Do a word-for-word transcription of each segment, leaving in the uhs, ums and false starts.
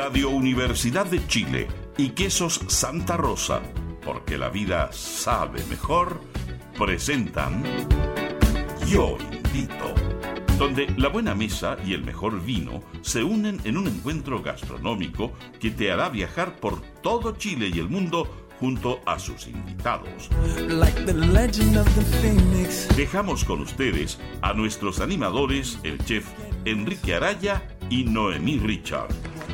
Radio Universidad de Chile y Quesos Santa Rosa, porque la vida sabe mejor, presentan Yo Invito, donde la buena mesa y el mejor vino se unen en un encuentro gastronómico que te hará viajar por todo Chile y el mundo junto a sus invitados. Like the legend of the Phoenix. Dejamos con ustedes a nuestros animadores, el chef Enrique Araya y Noemí Richard.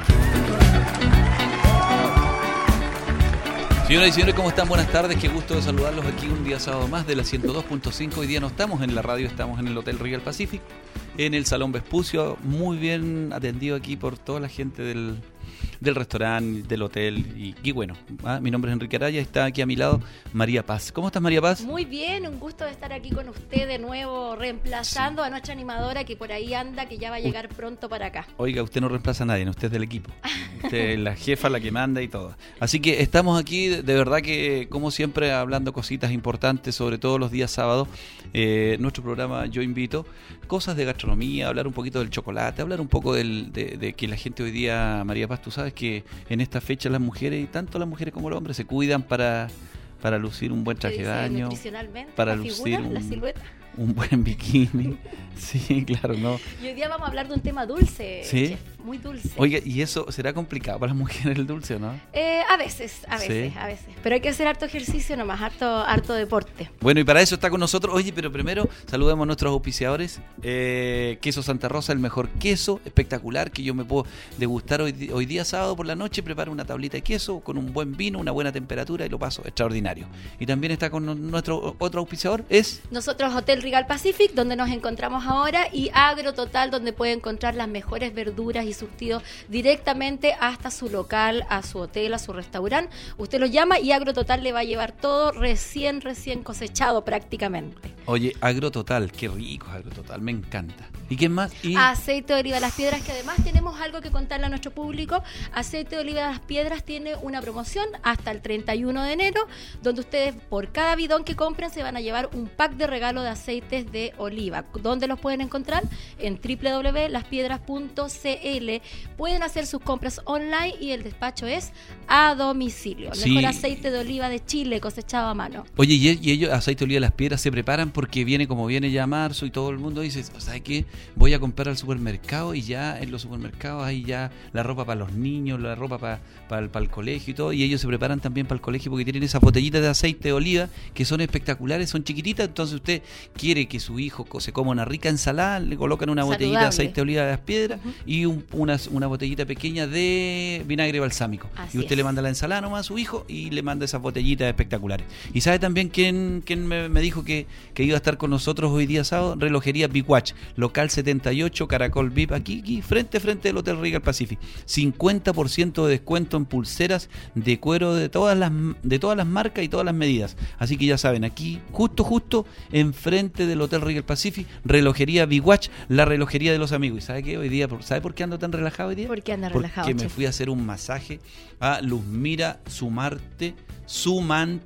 Señoras y señores, ¿cómo están? Buenas tardes, qué gusto de saludarlos aquí un día sábado más de la ciento dos punto cinco. Hoy día no estamos en la radio, estamos en el Hotel Regal Pacific, en el Salón Vespucio, muy bien atendido aquí por toda la gente del, del restaurante, del hotel. Y, y bueno, ¿ah? Mi nombre es Enrique Araya, está aquí a mi lado María Paz. ¿Cómo estás, María Paz? Muy bien, un gusto de estar aquí con usted de nuevo, reemplazando sí. a nuestra animadora que por ahí anda, que ya va a llegar pronto para acá. Oiga, usted no reemplaza a nadie, usted es del equipo. Usted es la jefa, la que manda y todo. Así que estamos aquí, de verdad que, como siempre, hablando cositas importantes, sobre todo los días sábados. Eh, nuestro programa Yo Invito, cosas de gastronomía, hablar un poquito del chocolate, hablar un poco del, de, de que la gente hoy día, María Paz, tú sabes que en esta fecha las mujeres, y tanto las mujeres como los hombres, se cuidan para, para lucir un buen traje de baño, para la lucir figura, un, la silueta. un buen bikini. Sí, claro, ¿no? Y hoy día vamos a hablar de un tema dulce, ¿sí? Chef, muy dulce. Oiga, ¿y eso será complicado para las mujeres el dulce o no? Eh, a veces, a veces, ¿sí? a veces. Pero hay que hacer harto ejercicio nomás, harto, harto deporte. Bueno, y para eso está con nosotros. Oye, pero primero saludemos a nuestros auspiciadores. Eh, queso Santa Rosa, el mejor queso, espectacular, que yo me puedo degustar hoy, hoy día sábado por la noche. Preparo una tablita de queso con un buen vino, una buena temperatura y lo paso extraordinario. Y también está con nuestro otro auspiciador, es... Nosotros Hotel Regal Pacific, donde nos encontramos ahora, y Agro Total, donde puede encontrar las mejores verduras y surtidos directamente hasta su local, a su hotel, a su restaurante. Usted lo llama y Agro Total le va a llevar todo recién, recién cosechado prácticamente. Oye, Agro Total, qué rico Agro Total, me encanta. ¿Y qué más? ¿Y? Aceite de oliva de las piedras, que además tenemos algo que contarle a nuestro público. Aceite de oliva de las piedras tiene una promoción hasta el treinta y uno de enero, donde ustedes por cada bidón que compren se van a llevar un pack de regalo de aceites de oliva. ¿Dónde los pueden encontrar? En doble u doble u doble u punto las piedras punto c l. Pueden hacer sus compras online y el despacho es a domicilio. El sí. mejor aceite de oliva de Chile cosechado a mano. Oye, y, y ellos, aceite de oliva de las piedras, se preparan porque viene como viene ya marzo y todo el mundo dice, ¿sabes qué? Voy a comprar al supermercado y ya en los supermercados hay ya la ropa para los niños, la ropa para, para, para el colegio y todo, y ellos se preparan también para el colegio porque tienen esas botellitas de aceite de oliva que son espectaculares, son chiquititas, entonces usted quiere que su hijo se coma una rica ensalada, le colocan una saludable. Botellita de aceite de oliva de las piedras uh-huh. y un, una, una botellita pequeña de vinagre balsámico. Así y usted es. le manda la ensalada nomás a su hijo y le manda esas botellitas espectaculares. ¿Y sabe también quién, quién me, me dijo que, que iba a estar con nosotros hoy día sábado? Relojería Big Watch, local setenta y ocho, Caracol V I P, aquí, aquí frente, frente del Hotel Regal Pacific. cincuenta por ciento de descuento en pulseras de cuero de todas las de todas las marcas y todas las medidas. Así que ya saben, aquí, justo, justo, enfrente del Hotel Regal Pacific, Relojería Big Watch, la relojería de los amigos. ¿Y sabe qué? Hoy día, ¿sabe por qué ando tan relajado hoy día? ¿Por qué anda Porque relajado, me chef? fui a hacer un masaje a Luzmira Sumarte, Suman,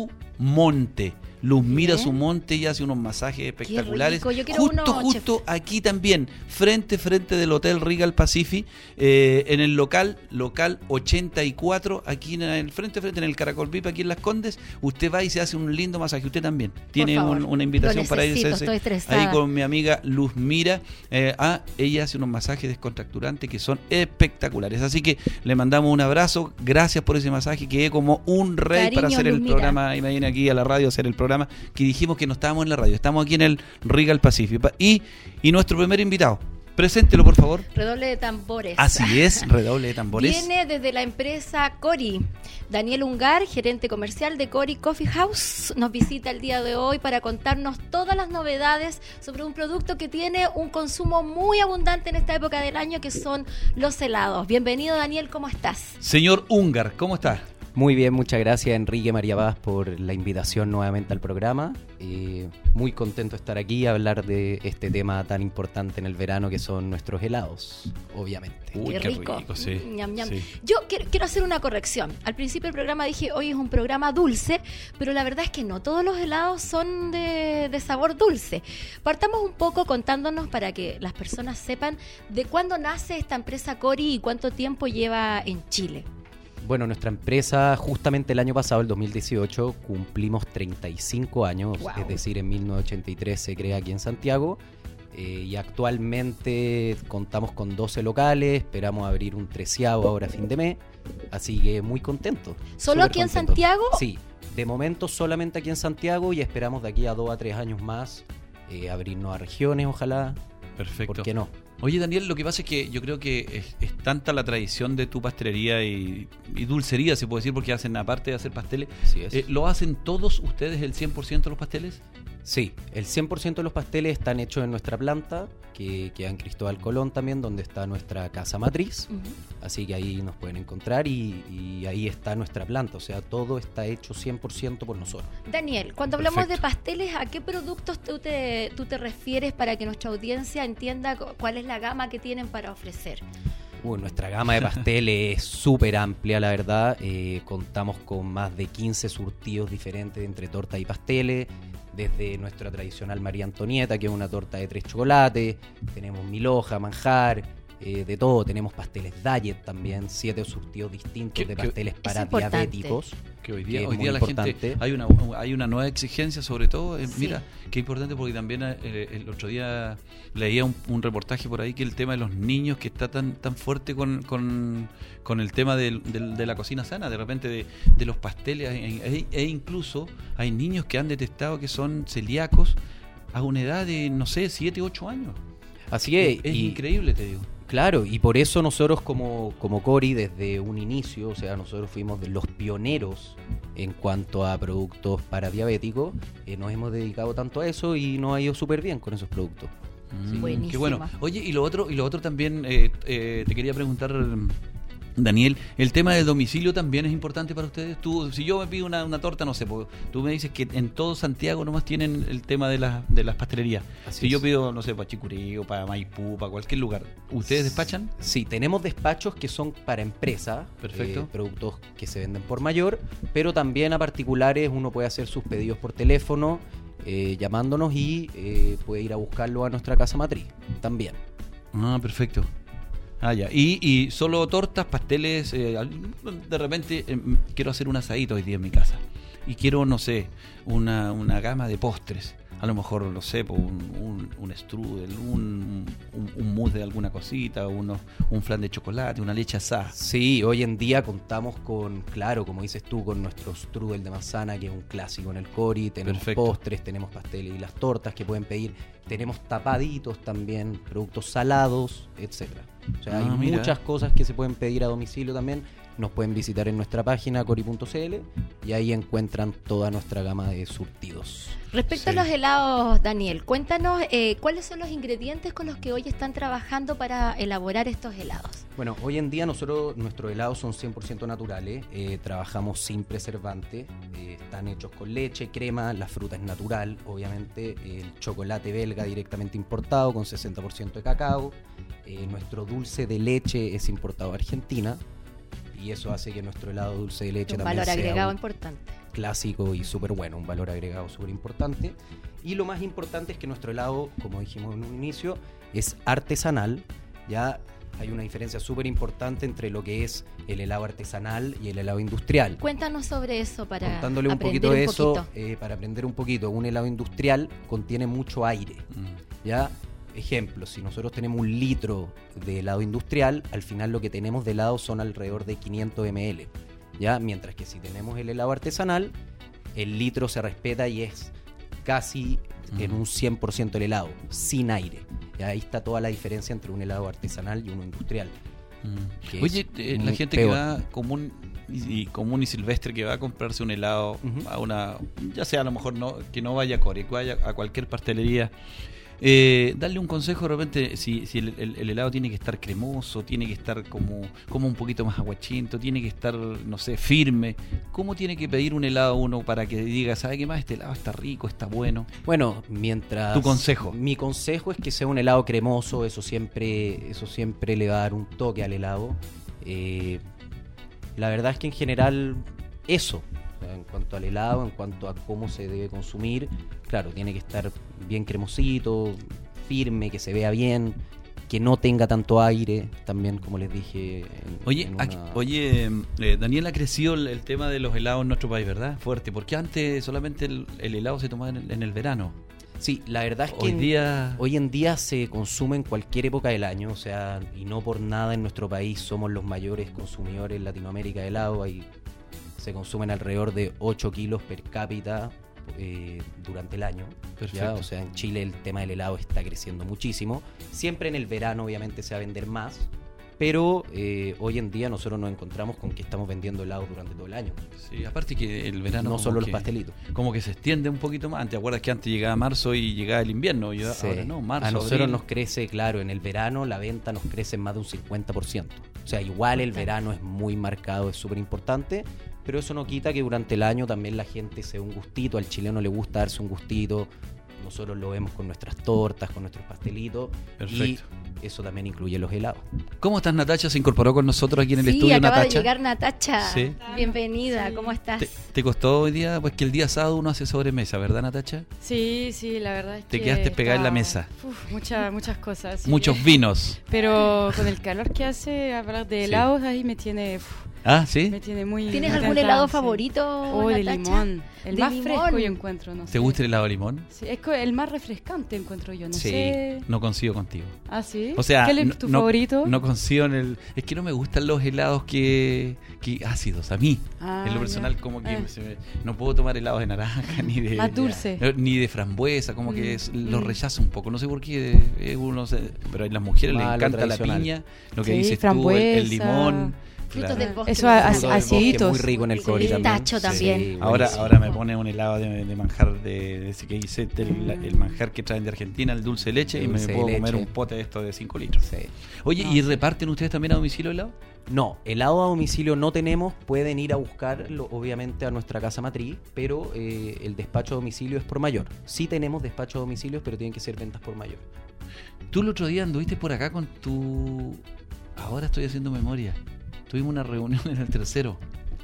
Sumonte. Luzmira Sumonte y hace unos masajes espectaculares. Yo quiero justo, uno, justo chef. Aquí también, frente, frente del Hotel Regal Pacific, eh, en el local, local ochenta y cuatro, aquí en el frente, frente en el Caracol V I P, aquí en Las Condes, usted va y se hace un lindo masaje. Usted también tiene un, una invitación para irse ahí con mi amiga Luzmira. Eh, ah, ella hace unos masajes descontracturantes que son espectaculares. Así que le mandamos un abrazo, gracias por ese masaje, quedé como un rey Cariño, para hacer el Luzmira. programa, y me vine aquí a la radio a hacer el programa. Que dijimos que no estábamos en la radio, estamos aquí en el Regal Pacific. Y, y nuestro primer invitado, preséntelo por favor. Redoble de tambores. Así es, redoble de tambores. Viene desde la empresa Cori. Daniel Ungar, gerente comercial de Cori Coffee House, nos visita el día de hoy para contarnos todas las novedades sobre un producto que tiene un consumo muy abundante en esta época del año, que son los helados. Bienvenido, Daniel, ¿cómo estás? Señor Ungar, ¿cómo está? Muy bien, muchas gracias Enrique María Paz por la invitación nuevamente al programa. Eh, muy contento de estar aquí a hablar de este tema tan importante en el verano que son nuestros helados, obviamente. Uy, qué, qué rico, rico, sí. Ñam, ñam. Sí. Yo quiero, quiero hacer una corrección. Al principio del programa dije, hoy es un programa dulce, pero la verdad es que no todos los helados son de, de sabor dulce. Partamos un poco contándonos para que las personas sepan de cuándo nace esta empresa Cori y cuánto tiempo lleva en Chile. Bueno, nuestra empresa justamente el año pasado, el dos mil dieciocho, cumplimos treinta y cinco años, Wow. es decir, en mil novecientos ochenta y tres se crea aquí en Santiago eh, y actualmente contamos con doce locales, esperamos abrir un treceavo ahora a fin de mes, así que muy contentos. ¿Solo súper aquí en contentos. Santiago? Sí, de momento solamente aquí en Santiago y esperamos de aquí a dos a tres años más eh, abrir nuevas regiones, ojalá. Perfecto. ¿Por qué no? Oye, Daniel, lo que pasa es que yo creo que es, es tanta la tradición de tu pastelería y, y dulcería, se puede decir, porque hacen, aparte de hacer pasteles, Así es. eh, ¿lo hacen todos ustedes el cien por ciento de los pasteles? Sí, el cien por ciento de los pasteles están hechos en nuestra planta, que queda en Cristóbal Colón también, donde está nuestra casa matriz. Ujú. Así que ahí nos pueden encontrar y, y ahí está nuestra planta. O sea, todo está hecho cien por ciento por nosotros. Daniel, cuando hablamos Perfecto. de pasteles, ¿a qué productos tú te, tú te refieres para que nuestra audiencia entienda cu- cuál es la gama que tienen para ofrecer? Uh, nuestra gama de pasteles es súper amplia, la verdad. Eh, contamos con más de quince surtidos diferentes entre tortas y pasteles. Desde nuestra tradicional María Antonieta, que es una torta de tres chocolates. Tenemos mil hoja, manjar, eh, de todo. Tenemos pasteles diet también, siete surtidos distintos ¿Qué- de qué- pasteles para importante. diabéticos. Que hoy que día, es hoy muy día la importante. gente, hay una, hay una nueva exigencia sobre todo, eh, Sí. mira, qué importante porque también eh, el otro día leía un, un reportaje por ahí que el tema de los niños que está tan tan fuerte con, con, con el tema del- del- de la cocina sana, de repente de, de los pasteles, e, e- e incluso hay niños que han detectado que son celíacos a una edad de, no sé, siete, ocho años. Así es. Es y- increíble, te digo. Claro, y por eso nosotros como, como Cori desde un inicio, o sea, nosotros fuimos de los pioneros en cuanto a productos para diabéticos, eh, nos hemos dedicado tanto a eso y nos ha ido súper bien con esos productos. Mm, Buenísima. qué bueno. Oye, y lo otro, y lo otro también, eh, eh, te quería preguntar, Daniel, el tema del domicilio también es importante para ustedes. Tú, si yo me pido una, una torta, no sé, pues, tú me dices que en todo Santiago nomás tienen el tema de, la, de las pastelerías. Así Si yo es. pido, no sé, para Chicurí o para Maipú, para cualquier lugar, ¿ustedes despachan? Sí, tenemos despachos que son para empresa, Perfecto. eh, productos que se venden por mayor, pero también a particulares uno puede hacer sus pedidos por teléfono, eh, llamándonos y eh, puede ir a buscarlo a nuestra casa matriz también. Ah, perfecto. Ah, ya. Y, y solo tortas, pasteles. eh, al- de repente eh, quiero hacer un asadito hoy día en mi casa. Y quiero, no sé, una, una gama de postres. A lo mejor, no sé, po, un, un, un strudel, un, un, un mousse de alguna cosita, uno, un flan de chocolate, una leche asada. Sí, hoy en día contamos con, claro, como dices tú, con nuestro strudel de manzana, que es un clásico en el Cori. Tenemos Perfecto. postres, tenemos pasteles y las tortas que pueden pedir. Tenemos tapaditos también, productos salados, etcétera. O sea, Ah, hay mira. muchas cosas que se pueden pedir a domicilio también. Nos pueden visitar en nuestra página cori punto c l y ahí encuentran toda nuestra gama de surtidos. Respecto Sí. a los helados, Daniel, cuéntanos eh, cuáles son los ingredientes con los que hoy están trabajando para elaborar estos helados. Bueno, hoy en día nosotros, nuestros helados son cien por ciento naturales, eh, trabajamos sin preservante, eh, están hechos con leche, crema, la fruta es natural, obviamente, el chocolate belga directamente importado con sesenta por ciento de cacao, eh, nuestro dulce de leche es importado a Argentina y eso hace que nuestro helado dulce de leche Un también valor sea agregado un importante. clásico y súper bueno, un valor agregado súper importante. Y lo más importante es que nuestro helado, como dijimos en un inicio, es artesanal. Ya hay una diferencia súper importante entre lo que es el helado artesanal y el helado industrial. Cuéntanos sobre eso para Contándole un aprender poquito de un eso, poquito. eh, para aprender un poquito, un helado industrial contiene mucho aire. Mm. Ya, ejemplo, si nosotros tenemos un litro de helado industrial, al final lo que tenemos de helado son alrededor de quinientos mililitros. ¿Ya? Mientras que si tenemos el helado artesanal, el litro se respeta y es casi en un cien por ciento el helado, sin aire. ¿Ya? Ahí está toda la diferencia entre un helado artesanal y uno industrial. Mm. Que Oye, es eh, la muy gente peor. que va común y, y común y silvestre que va a comprarse un helado Ujú. a una, ya sea a lo mejor no que no vaya a Core, que vaya a cualquier pastelería, Eh, darle un consejo de repente, si, si el, el, el helado tiene que estar cremoso, tiene que estar como, como un poquito más aguachento, tiene que estar, no sé, firme. ¿Cómo tiene que pedir un helado uno para que diga, ¿sabe qué más? Este helado está rico, está bueno. Bueno, mientras... Tu consejo. Mi consejo es que sea un helado cremoso, eso siempre, eso siempre le va a dar un toque al helado. Eh, la verdad es que en general, eso. En cuanto al helado, en cuanto a cómo se debe consumir, claro, tiene que estar bien cremosito, firme, que se vea bien, que no tenga tanto aire, también como les dije. En, oye, en una... aquí, oye eh, Daniel, ha crecido el, el tema de los helados en nuestro país, ¿verdad? Fuerte, porque antes solamente el, el helado se tomaba en el, en el verano. Sí, la verdad es que hoy, día... hoy en día se consume en cualquier época del año, o sea, y no por nada en nuestro país somos los mayores consumidores en Latinoamérica de helado. Hay se consumen alrededor de ocho kilos per cápita eh, durante el año. ¿Ya? O sea, en Chile el tema del helado está creciendo muchísimo. Siempre en el verano obviamente se va a vender más, pero eh, hoy en día nosotros nos encontramos con que estamos vendiendo helados durante todo el año. Sí, aparte que el verano... No solo que, los pastelitos. Como que se extiende un poquito más. ¿Te acuerdas que antes llegaba marzo y llegaba el invierno? Y sí. Ahora no, marzo, a nosotros abril. Nos crece, claro, en el verano la venta nos crece en más de un cincuenta por ciento. O sea, igual el verano es muy marcado, es súper importante, pero eso no quita que durante el año también la gente se dé un gustito. Al chileno le gusta darse un gustito. Nosotros lo vemos con nuestras tortas, con nuestros pastelitos. Perfecto. Y eso también incluye los helados. ¿Cómo estás, Natacha? Se incorporó con nosotros aquí en el sí, estudio, acaba Natacha. de llegar Natacha. Sí. Bienvenida, sí. ¿Cómo estás? ¿Te, ¿Te costó hoy día? Pues que el día sábado uno hace sobremesa, ¿verdad, Natacha? Sí, sí, la verdad es Te que... quedaste pegada en la está- mesa. Uf, muchas, muchas cosas. sí. Muchos vinos. Pero con el calor que hace, hablar de Sí. helados ahí me tiene... uf, Ah, ¿sí? me tiene muy... ¿Tienes muy algún tentada, helado sí. favorito, Oh, de Natacha? limón. El De más limón. fresco yo encuentro, no sé. ¿Te gusta el helado de limón? Sí, es co- el más refrescante encuentro yo, no Sí. sé... No coincido contigo. Ah, ¿sí? O sea, ¿Cuál es no- tu no, favorito? No coincido en el... Es que no me gustan los helados que, que ácidos, a mí. Ah, en lo personal, ya. como que Ah. se me- no puedo tomar helados de naranja, ni de... Más dulce. eh, Ni de frambuesa, como que Mm, es- los mm. rechazo un poco. No sé por qué, eh, uno se- pero a las mujeres les Más lo encanta la tradicional. piña, lo que Sí, dices tú, el, frambuesa. el limón. Frutos claro. del bosque. Eso me a- gusta. a- asiditos. Muy rico en el Sí. cori también. Pistacho también. Sí, Ahora, buenísimo. ahora me pone un helado de, de manjar de, de ese que dice el, el manjar que traen de Argentina, el dulce de leche, El y me dulce de puedo comer leche. un pote de esto de cinco litros. Sí. Oye, No, ¿y sí. reparten ustedes también a domicilio helado? No, helado a domicilio no tenemos, pueden ir a buscarlo obviamente a nuestra casa matriz, pero eh, el despacho a domicilio es por mayor. Sí tenemos despacho a domicilio, pero tienen que ser ventas por mayor. Tú el otro día anduviste por acá con tu... Ahora estoy haciendo memoria. Tuvimos una reunión en el tercero.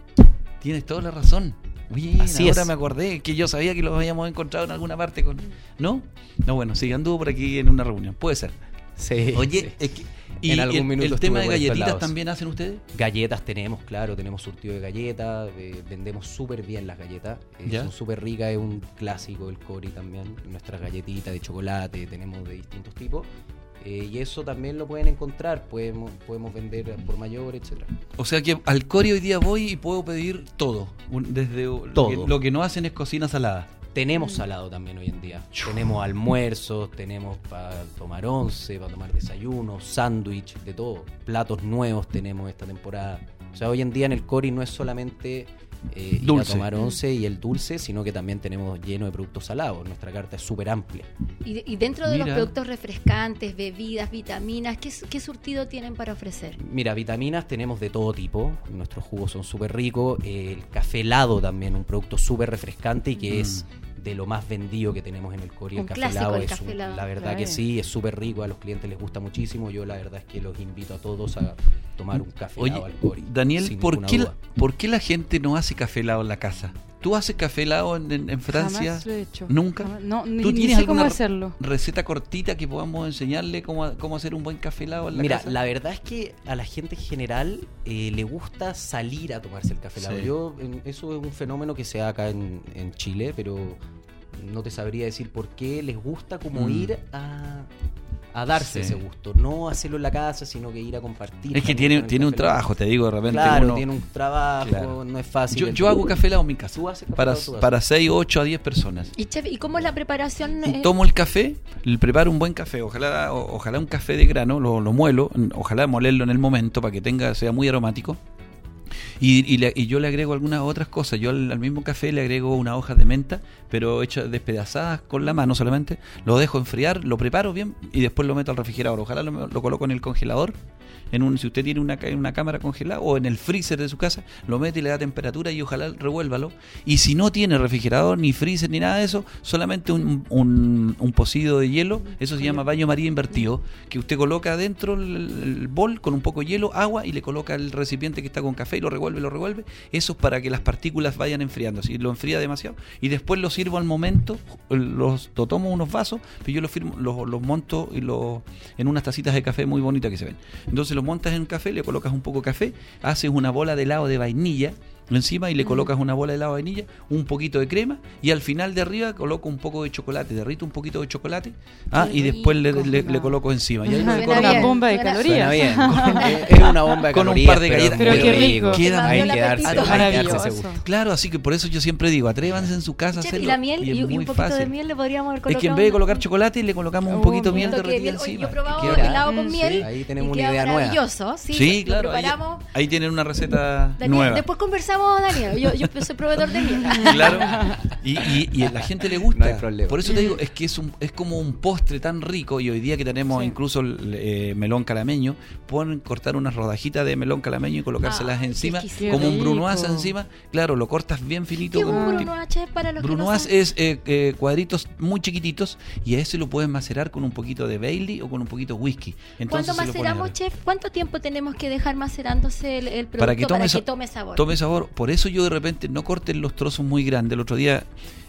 Tienes toda la razón. Bien, Así ahora es. me acordé que yo sabía que los habíamos encontrado en alguna parte con... ¿No? No, bueno, sí, anduvo por aquí en una reunión. Puede ser. Sí. Oye, sí. es que... ¿Y En el, algún minuto el tema estuve de por estos galletitas lados. también hacen ustedes? Galletas tenemos, claro, tenemos surtido de galletas, eh, vendemos súper bien las galletas, eh, ¿Ya? son súper ricas, es un clásico el cori también, nuestras galletitas de chocolate, tenemos de distintos tipos, eh, y eso también lo pueden encontrar, podemos, podemos vender por mayor, etcétera. O sea que al Cori hoy día voy y puedo pedir todo. un- Desde lo Todo. que, lo que no hacen es cocina salada. Tenemos salado también hoy en día. Tenemos almuerzos, tenemos para tomar once, para tomar desayuno, sándwich, de todo. Platos nuevos tenemos esta temporada. O sea, hoy en día en el Cori no es solamente eh, ir a Dulce. tomar once y el dulce, sino que también tenemos lleno de productos salados. Nuestra carta es súper amplia. Y, y dentro de Mira. los productos refrescantes, bebidas, vitaminas, ¿qué, qué surtido tienen para ofrecer? Mira, vitaminas tenemos de todo tipo. Nuestros jugos son súper ricos. El café helado también, un producto súper refrescante y que Mm. es de lo más vendido que tenemos en el Cori. Un El café clásico, helado el es café un- helado. la verdad Claro. que sí, es súper rico, a los clientes les gusta muchísimo. Yo la verdad es que los invito a todos a tomar un café Oye, helado al Cori. Daniel, sin ¿por ninguna qué, la, duda. ¿por qué la gente no hace café helado en la casa? ¿Tú haces café helado en, en- en Francia? Jamás lo he hecho. ¿Nunca? Jamás- No, ni, ¿Tú ni tienes sé cómo alguna hacerlo. receta cortita que podamos enseñarle cómo, cómo hacer un buen café helado en la Mira, casa? la verdad es que a la gente en general eh, le gusta salir a tomarse el café helado. Sí. Yo, en- eso es un fenómeno que se da acá en, en Chile, pero no te sabría decir por qué les gusta como Mm. ir a, a darse Sí. ese gusto. No hacerlo en la casa, sino que ir a compartir. Es que también tiene, con el tiene un café helado. trabajo, te digo, de repente Claro, uno... tiene un trabajo, Claro. no es fácil. Yo, El- yo hago café helado en mi casa. Tú haces café Para, helado, tú haces. para seis, ocho a diez personas. Y chef, ¿y cómo es la preparación? eh? Tomo el café, le preparo un buen café, ojalá o- ojalá un café de grano, lo, lo muelo, ojalá molerlo en el momento para que tenga sea muy aromático. Y, y, le- y yo le agrego algunas otras cosas. Yo al, al mismo café le agrego unas hojas de menta, pero hechas despedazadas con la mano solamente. Lo dejo enfriar, lo preparo bien y después lo meto al refrigerador. Ojalá lo, lo coloco en el congelador. En un, si usted tiene una, ca- una cámara congelada o en el freezer de su casa, lo mete y le da temperatura y ojalá revuélvalo. Y si no tiene refrigerador, ni freezer, ni nada de eso, solamente un, un, un pocido de hielo, eso se llama baño María invertido, que usted coloca adentro el, el bol con un poco de hielo, agua y le coloca el recipiente que está con café y lo revuelve, lo revuelve. Eso es para que las partículas vayan enfriando, si lo enfría demasiado. Y después lo sirvo al momento, los, lo tomo unos vasos, pero yo los, firmo, los, los monto y los, en unas tacitas de café muy bonitas que se ven. Entonces lo montas en un café, le colocas un poco de café, haces una bola de helado de vainilla encima y le colocas una bola de helado de vainilla, un poquito de crema y al final de arriba coloco un poco de chocolate, derrito un poquito de chocolate ah, y después le, le, le coloco encima. Y ahí lo Suena decoro Una bien, bomba de suena- calorías. Suena bien. Es una bomba de Con un calorías, par de pero galletas. Pero muy qué rico. rico. Queda Hay muy que darse, apetito. hay que darse ese Maravilloso. gusto. Claro, así que por eso yo siempre digo, atrévanse en su casa a Chef, hacerlo. y la miel y es y, y muy un poquito fácil. de miel le podríamos haber colocado. Es que en vez de un- colocar chocolate le colocamos un Oh, poquito de miel un toque de derretida miel. Oye, encima. yo he probado Y queda- helado con Mm, miel sí. Ahí y tenemos una queda idea nueva. maravilloso. Sí, Sí, lo claro, ahí, preparamos. ahí tienen una receta Daniel, nueva. después conversamos, Daniel. Yo, yo soy proveedor de miel. Claro. Y, y, y a la gente le gusta. No hay problema. Por eso te digo, es que es un, es como un postre tan rico. Y hoy día que tenemos Sí. incluso el, eh, melón calameño, pueden cortar unas rodajitas de melón calameño y colocárselas Ay, qué encima, exquisito. como un Qué brunoise rico. encima. Claro, lo cortas bien finito. ¿Qué es con un un brunoise, chef, para los que no Brunoise saben? es eh, eh, cuadritos muy chiquititos y a ese lo pueden macerar con un poquito de Bailey o con un poquito de whisky. Entonces Cuando se lo ponen maceramos, a- chef, ¿cuánto tiempo tenemos que dejar macerándose el, el producto para que tome, para sa- que tome sabor? tome sabor. Por eso yo de repente no corten los trozos muy grandes. El otro día,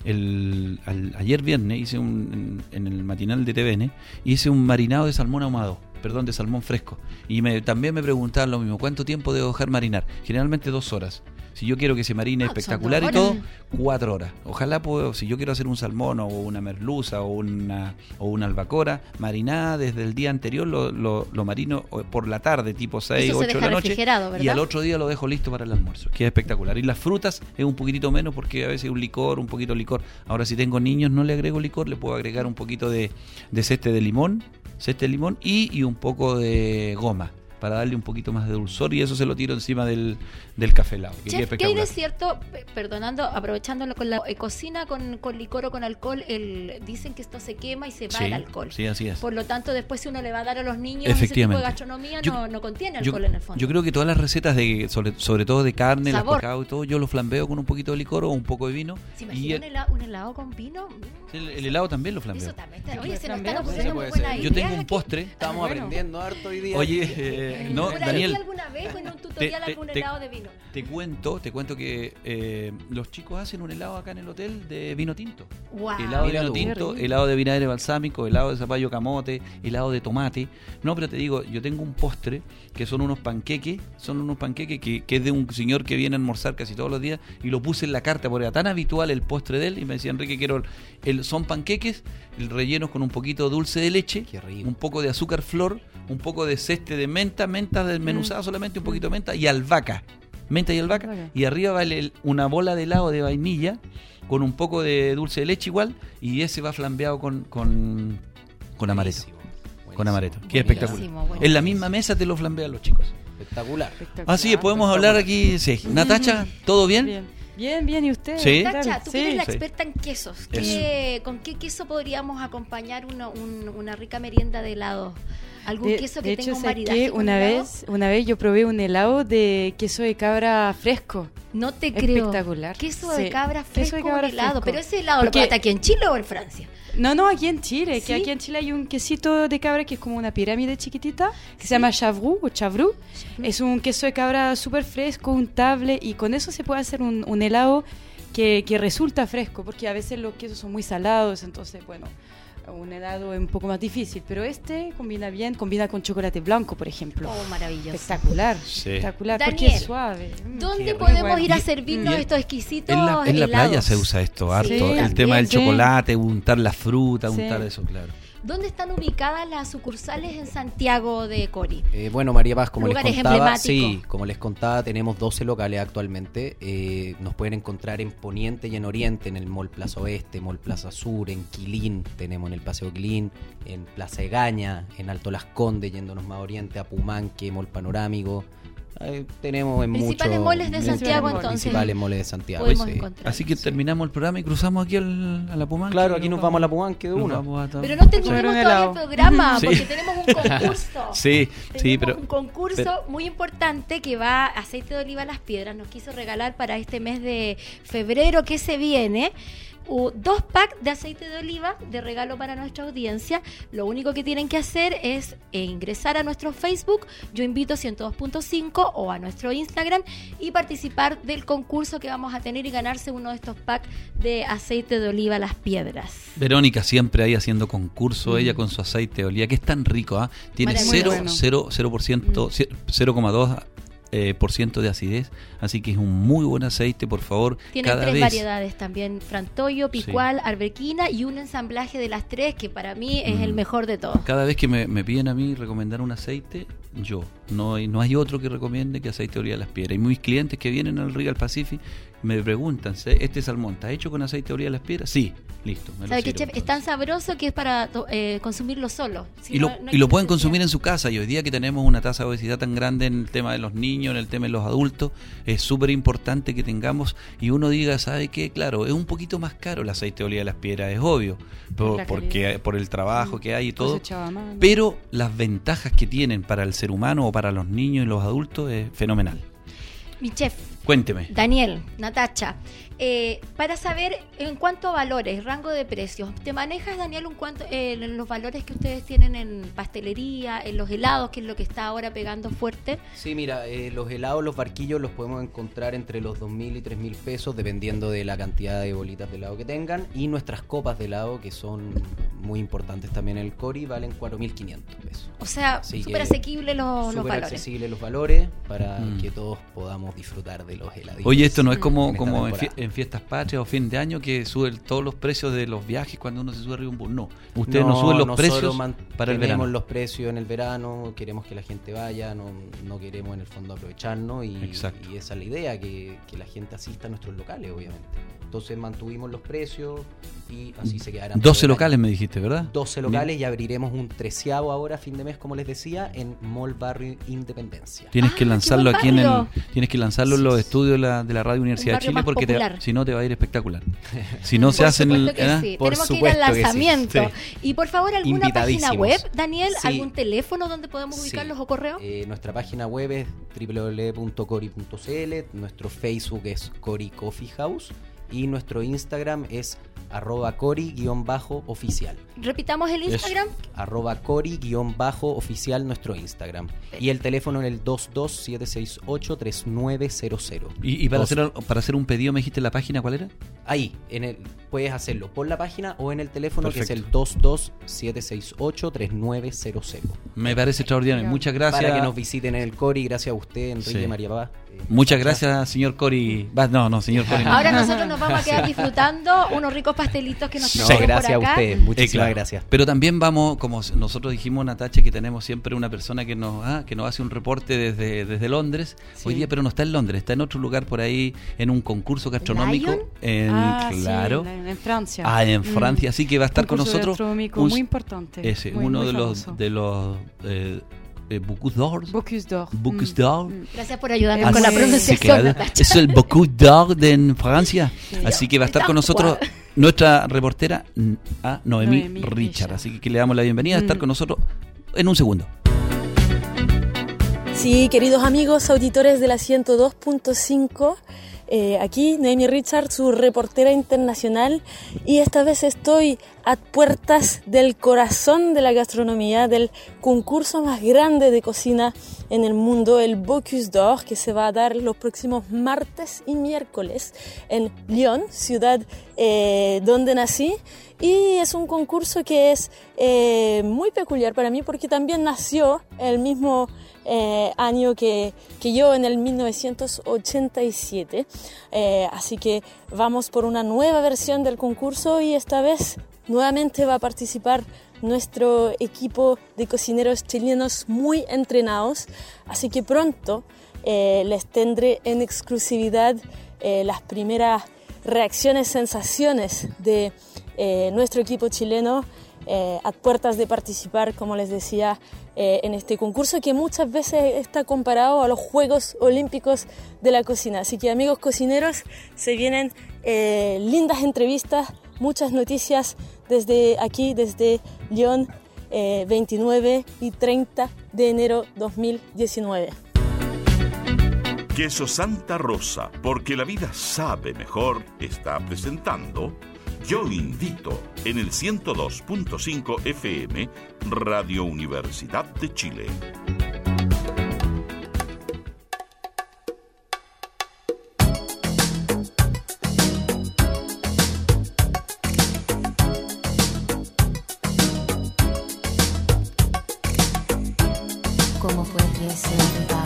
el, al- ayer viernes, hice un, en, en el matinal de T V N, hice un marinado de salmón ahumado, perdón, de salmón fresco. Y me, también me preguntaban lo mismo, ¿cuánto tiempo debo dejar marinar? Generalmente dos horas. Si yo quiero que se marine Ah, son espectacular y dos todo, horas. cuatro horas. Ojalá puedo, si yo quiero hacer un salmón o una merluza o una o una albacora, marinada desde el día anterior, lo, lo, lo marino por la tarde, tipo seis, Eso se ocho de deja la noche. refrigerado, ¿verdad? Y al otro día lo dejo listo para el almuerzo, que es espectacular. Y las frutas es un poquitito menos porque a veces un licor, un poquito de licor. Ahora si tengo niños no le agrego licor, le puedo agregar un poquito de, de ceste de limón, ceste de limón y, y un poco de goma para darle un poquito más de dulzor y eso se lo tiro encima del, del café helado, que queda Chef, ¿qué hay de espectacular. cierto, pe- perdonando, aprovechándolo con la eh, cocina con, con licor o con alcohol, el, dicen que esto se quema y se va Sí, el alcohol? sí, así es. Por lo tanto, después si uno le va a dar a los niños ese tipo Efectivamente. de gastronomía, Yo- no, no contiene Yo, alcohol en el fondo. yo creo que todas las recetas de sobre, sobre todo de carne, las Sabor. pescado y todo, yo lo flambeo con un poquito de licor o un poco de vino. ¿Se Y imagina un el, helado, un helado con vino? Mm, el- el helado también lo flambeo. Eso también está, ¿Qué oye, se nos flambear? están Sí, ocurriendo muy puede buenas ser. Yo ideas tengo un aquí. postre. Estamos Bueno. aprendiendo harto hoy día. Oye, eh, no, ¿Por ahí Daniel, alguna vez o en un tutorial te- algún te- helado de vino? te cuento, te cuento que eh, los chicos hacen un helado acá en el hotel de vino tinto. Wow. Helado de Mira vino tú. tinto, Qué rico. helado de vinagre balsámico, helado de zapallo camote, helado de tomate. No, pero te digo, yo tengo un postre que son unos panqueques, son unos panqueques que, que es de un señor que viene a almorzar casi todos los días y lo puse en la carta porque era tan habitual el postre de él y me decía, Enrique, quiero, el, son panqueques el rellenos con un poquito de dulce de leche, Qué rico. un poco de azúcar flor, un poco de ceste de menta, menta desmenuzada solamente, un poquito de menta y albahaca. Menta y albahaca, Albahaca. y arriba va el- una bola de helado de vainilla con un poco de dulce de leche igual, y ese va flambeado con, con, con amaretto. Buenísimo, Con buenísimo. amaretto, que es espectacular. Buenísimo, buenísimo. En la misma mesa te lo flambean los chicos. Espectacular. Espectacular. Así que podemos hablar aquí, sí. Natacha, ¿todo bien? Bien, bien, bien. ¿Y usted? Sí. ¿Qué tal? Tacha, tú Sí. que eres la Sí. experta en quesos. ¿Qué- ¿Con qué queso podríamos acompañar uno- un- una rica merienda de helado? ¿Algún De, queso de que hecho, tenga un sé maridaje que con una helado? vez, una vez yo probé un helado de queso de cabra fresco. No te creo. Espectacular. Queso de Sí. cabra Queso fresco de cabra con helado. fresco. Pero ese helado, Porque- ¿lo compraste aquí en Chile o en Francia? No, no, aquí en Chile, ¿Sí? que aquí en Chile hay un quesito de cabra que es como una pirámide chiquitita, que se llama chavru o chavru. Es un queso de cabra súper fresco, untable, y con eso se puede hacer un, un helado que, que resulta fresco, porque a veces los quesos son muy salados, entonces, bueno, un helado es un poco más difícil, pero este combina bien, combina con chocolate blanco, por ejemplo. Oh, maravilloso. Espectacular, Sí. espectacular, porque Daniel, es suave. Mm, ¿Dónde qué podemos bueno. ir a Y- servirnos y en- estos exquisitos En la, en la helados? playa se usa esto harto. Sí, el también, tema del sí. chocolate, untar la fruta, Sí. untar eso, claro. ¿Dónde están ubicadas las sucursales en Santiago de Cori? Eh, bueno, María Paz, como Lugares les contaba, emblemáticos. sí, como les contaba, tenemos doce locales actualmente. Eh, nos pueden encontrar en Poniente y en Oriente, en el Mall Plaza Oeste, Mall Plaza Sur, en Quilín, tenemos en el Paseo Quilín, en Plaza Egaña, en Alto Las Condes, yéndonos más a Oriente, a Pumanque, Mall Panorámico. Eh, tenemos en Principales muchos moles de Santiago, entonces. Principales moles de Santiago. Podemos sí. encontrar. Así que Sí. terminamos el programa y cruzamos aquí al, a la Pumanque. Claro, aquí nos vamos a la Pumanque de Nos una. vamos a to- Pero no terminemos Sobre un todavía helado. el programa, Sí. porque tenemos un concurso. Sí, Tenemos sí, pero un concurso pero- muy importante que va Aceite de Oliva Las Piedras. Nos quiso regalar para este mes de febrero que se viene uh, dos packs de aceite de oliva de regalo para nuestra audiencia. Lo único que tienen que hacer es eh, ingresar a nuestro Facebook, Yo Invito ciento dos punto cinco, o a nuestro Instagram y participar del concurso que vamos a tener y ganarse uno de estos packs de aceite de oliva Las Piedras. Verónica siempre ahí haciendo concurso, ella con su aceite de oliva, que es tan rico, ¿ah? Tiene Maravilloso. cero, cero, cero por ciento, cero coma dos eh, por ciento de acidez, así que es un muy buen aceite, por favor. Tiene cada tres vez, variedades también, Frantoio, Picual, Arbequina y un ensamblaje de las tres que para mí es Mm. el mejor de todos. Cada vez que me, me piden a mí recomendar un aceite, yo, no hay, no hay otro que recomiende que aceite de oliva de Las Piedras. Y mis clientes que vienen al Regal Pacific me preguntan, ¿este salmón está hecho con aceite de oliva de Las Piedras? Sí, listo. Me lo ¿Sabe qué, sirvo, chef? Es tan entonces. sabroso que es para to- eh, consumirlo solo. Si Y no- lo, no hay y lo pueden necesidad. consumir en su casa. Y hoy día que tenemos una tasa de obesidad tan grande en el tema de los niños, en el tema de los adultos, es súper importante que tengamos y uno diga, ¿sabe qué? Claro, es un poquito más caro el aceite de oliva de Las Piedras, es obvio, por, La porque calidad. por el trabajo que hay y todo. Cosechado a mano. Pero las ventajas que tienen para el ser humano o para los niños y los adultos es fenomenal. Mi chef, Cuénteme. Daniel, Natacha, eh, para saber en cuanto a valores, rango de precios, ¿te manejas, Daniel, un cuanto, eh, en los valores que ustedes tienen en pastelería, en los helados, que es lo que está ahora pegando fuerte? Sí, mira, eh, los helados, los barquillos los podemos encontrar entre los dos mil y tres mil pesos, dependiendo de la cantidad de bolitas de helado que tengan. Y nuestras copas de helado, que son muy importantes también en el Cori, valen cuatro mil quinientos pesos. O sea, Así súper que asequibles los, los Súper valores. accesibles los valores para Mm. que todos podamos disfrutar de los heladitos. Oye, esto no es Mm. como, en esta como en, temporada. fie- en fiestas patrias o fin de año que suben todos los precios de los viajes cuando uno se sube arriba de un bus. No, ustedes no, suben los nosotros precios para el verano. mantenemos los precios en el verano, queremos que la gente vaya, no, no queremos en el fondo aprovecharnos y, Exacto. y esa es la idea, que, que la gente asista a nuestros locales, obviamente. Entonces mantuvimos los precios y así se quedarán. todo doce el año. locales me dijiste, ¿verdad? doce locales y abriremos un treceavo ahora, fin de mes, como les decía, en Mall Barrio Independencia. Tienes Ah, que qué lanzarlo buen aquí en el, barrio. tienes que lanzarlo en los estudios de la, de la Radio Universidad de barrio Chile más porque te- popular. si no te va a ir espectacular. Si no se Por hacen el, supuesto que ¿eh? sí. Por Tenemos que ir supuesto al que sí. lanzamiento. Sí. Y por favor, ¿alguna página Invitadísimos. web, Daniel? Sí. ¿Algún teléfono donde podemos ubicarlos Sí. o correo? Eh, nuestra página web es doble u doble u doble u punto cori punto c l, nuestro Facebook es Cori Coffee House y nuestro Instagram es arroba cori-oficial. Repitamos el Eso. Instagram. Arroba cori-oficial nuestro Instagram. Y el teléfono en el dos dos siete seis ocho tres nueve cero cero. Y, y para, Dos- hacer, para hacer un pedido me dijiste la página, ¿cuál era? Ahí, en el, puedes hacerlo por la página o en el teléfono que es Perfecto. el dos dos siete seis ocho tres nueve cero cero. Me parece extraordinario. Muchas gracias. Para que nos visiten en el Cori, gracias a usted, Enrique Sí. María Paz. Eh, Muchas Sacha. gracias, señor Cori. Va, No, no, señor Cori. no. Ahora nosotros nos vamos a quedar disfrutando unos ricos pastelitos que nos No, trajeron gracias por a acá. ustedes, muchísimas Eh, claro. gracias. Pero también vamos, como nosotros dijimos, Natacha, que tenemos siempre una persona que nos ah, que nos hace un reporte desde, desde Londres. Hoy día, pero no está en Londres, está en otro lugar por ahí, en un concurso gastronómico. ¿Lion? En, Ah, sí, claro. en, en Francia. Ah, en Mm. Francia, así que va a estar con Concurso nosotros. gastronómico un- muy importante. Ese, muy, uno muy de los famoso. de los eh, eh, Bocuse d'Or. Bocuse d'Or. Bocuse Mm. d'Or. Mm. Gracias por ayudarnos Es con la muy- Sí, pronunciación, claro. Natacha. Es el Bocuse d'Or de en Francia. Así que va a estar con nosotros Estamos nuestra reportera mm, a Noemí, Noemí Richard. Richard. Así que le damos la bienvenida a estar Mm. con nosotros en un segundo. Sí, queridos amigos auditores de la ciento dos punto cinco, eh, aquí Noemí Richard, su reportera internacional, y esta vez estoy a puertas del corazón de la gastronomía, del concurso más grande de cocina en el mundo, el Bocuse d'Or, que se va a dar los próximos martes y miércoles en Lyon, ciudad eh, donde nací. Y es un concurso que es eh, muy peculiar para mí porque también nació el mismo eh, año que, que yo, en el mil novecientos ochenta y siete. Eh, así que vamos por una nueva versión del concurso y esta vez nuevamente va a participar nuestro equipo de cocineros chilenos muy entrenados. Así que pronto eh, les tendré en exclusividad eh, las primeras reacciones, sensaciones de Eh, nuestro equipo chileno eh, a puertas de participar, como les decía, eh, en este concurso que muchas veces está comparado a los Juegos Olímpicos de la cocina. Así que, amigos cocineros, se vienen eh, lindas entrevistas, muchas noticias desde aquí, desde Lyon, eh, veintinueve y treinta de enero dos mil diecinueve. Queso Santa Rosa, porque la vida sabe mejor, está presentando Yo Invito en el ciento dos punto cinco F M, Radio Universidad de Chile. ¿Cómo fue que se va?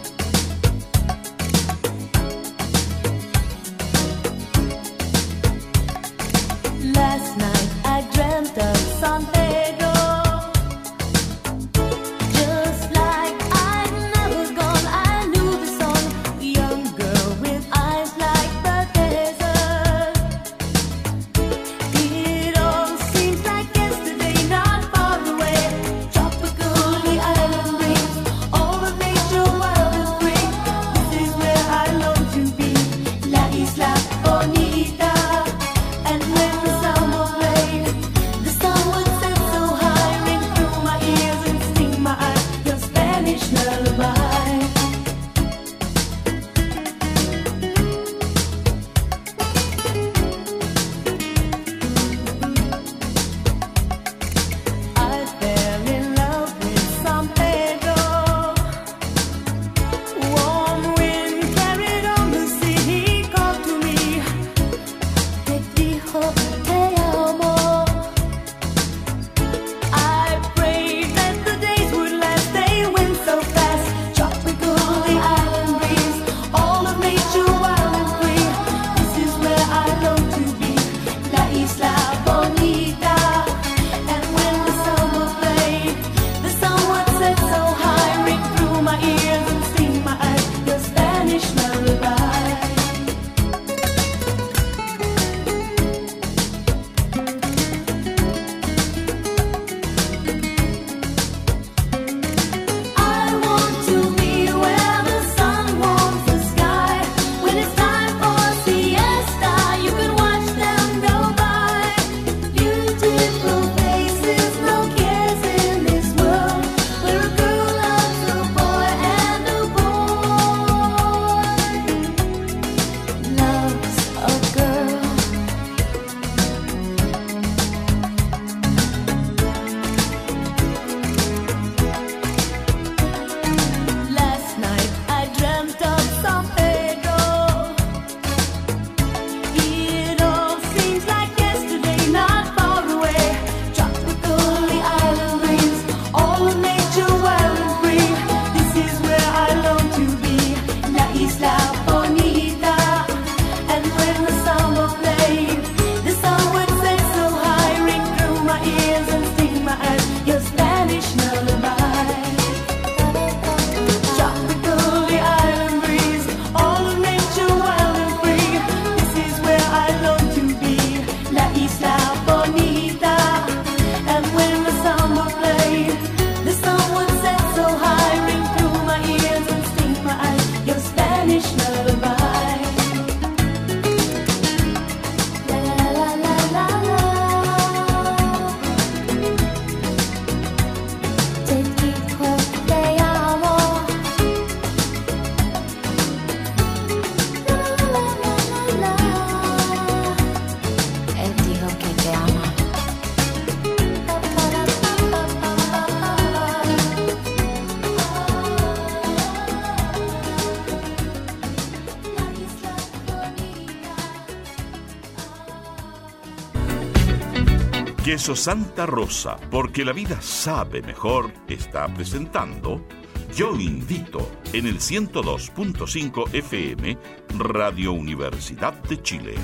Last night I dreamt of San Pedro, just like I'd never gone. I knew the song, the young girl with eyes like the desert. It all seems like yesterday, not far away. Tropical, the island breeze, all the nature wild and free. This is where I long to be, La Isla Bonita. And when the summer played, the sun would set so high, ring through my ears and sting my eyes, your Spanish lullaby. I fell in love with San Pedro. Warm wind carried on the sea, he called to me. Te dijo te amo. I prayed that the days would last, they went so fast. Tropical, the island breeze, all of nature wild and free. This is where I long to be, La Isla Bonita. And when the summer played, the sun would set so high, ring through my ears and sting my eyes, your Spanish lullaby. I want to be where the sun warms the sky. When it's time for siesta, you can watch them go by. Beautiful faces, no cares in this world, where a girl loves a boy and a boy loves a girl. Last night I dreamt of San Pedro. It all seems like yesterday, not far away. Tropical, the island breeze, all of nature wild and free. This is where I long to be, La Isla Bonita. And when the summer played, the sun would set so high, ring through my ears and sting my eyes, your Spanish lullaby. Tropical, the island breeze, all of nature wild and free. This is where I long to be, La Isla Bonita. And when the summer played, the sun would set so high, ring through my ears and sting my eyes, your Spanish lullaby. La la la la la. Te dijo te amo. La la la la la. Él dijo que te ama. La isla bonita. Queso Santa Rosa, porque la vida sabe mejor, está presentando Yo Invito en el ciento dos punto cinco F M, Radio Universidad de Chile.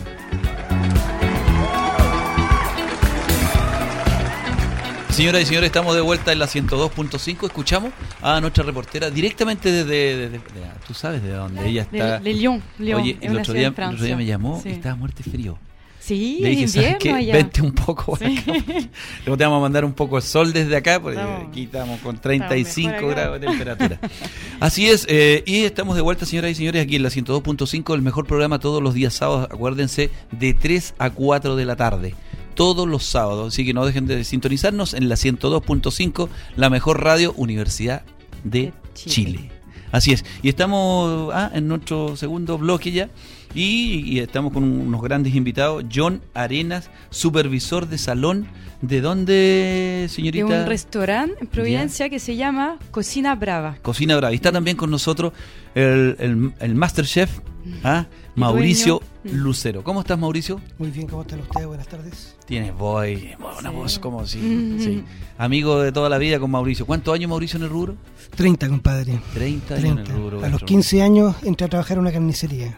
Señoras y señores, estamos de vuelta en la ciento dos punto cinco. Escuchamos a nuestra reportera directamente desde, desde, desde- tú sabes de dónde ella está. De, de Lyon, Lyon, Oye, es el una otro, ciudad día, en el otro día Francia. me llamó Sí. y estaba muerto de frío. Sí, Le en dije, ¿sabes invierno qué? allá. Vente un poco para Sí. acá. Luego te vamos a mandar un poco de sol desde acá, porque Estamos- aquí estamos con treinta y cinco estamos mejor acá. grados de temperatura. Así es, eh, y estamos de vuelta, señoras y señores, aquí en la ciento dos punto cinco, el mejor programa todos los días sábados, acuérdense, de tres a cuatro de la tarde. Todos los sábados, así que no dejen de sintonizarnos en la ciento dos punto cinco, la mejor radio Universidad de De Chile. Chile. Así es, y estamos ah, en nuestro segundo bloque ya, y, y estamos con unos grandes invitados. John Arenas, supervisor de salón. ¿De dónde, De señorita? un restaurante en Providencia que se llama Cocina Brava. Cocina Brava. Y está también con nosotros el, el, el Masterchef, ¿ah? Mauricio dueño. Lucero. ¿Cómo estás, Mauricio? Muy bien, ¿cómo están ustedes? Buenas tardes. Tienes voz, una Sí. voz como si... Mm. sí. Amigo de toda la vida con Mauricio. ¿Cuántos años, Mauricio, en el rubro? treinta, compadre. treinta años en treinta. el rubro. A los quince años entré a trabajar en una carnicería.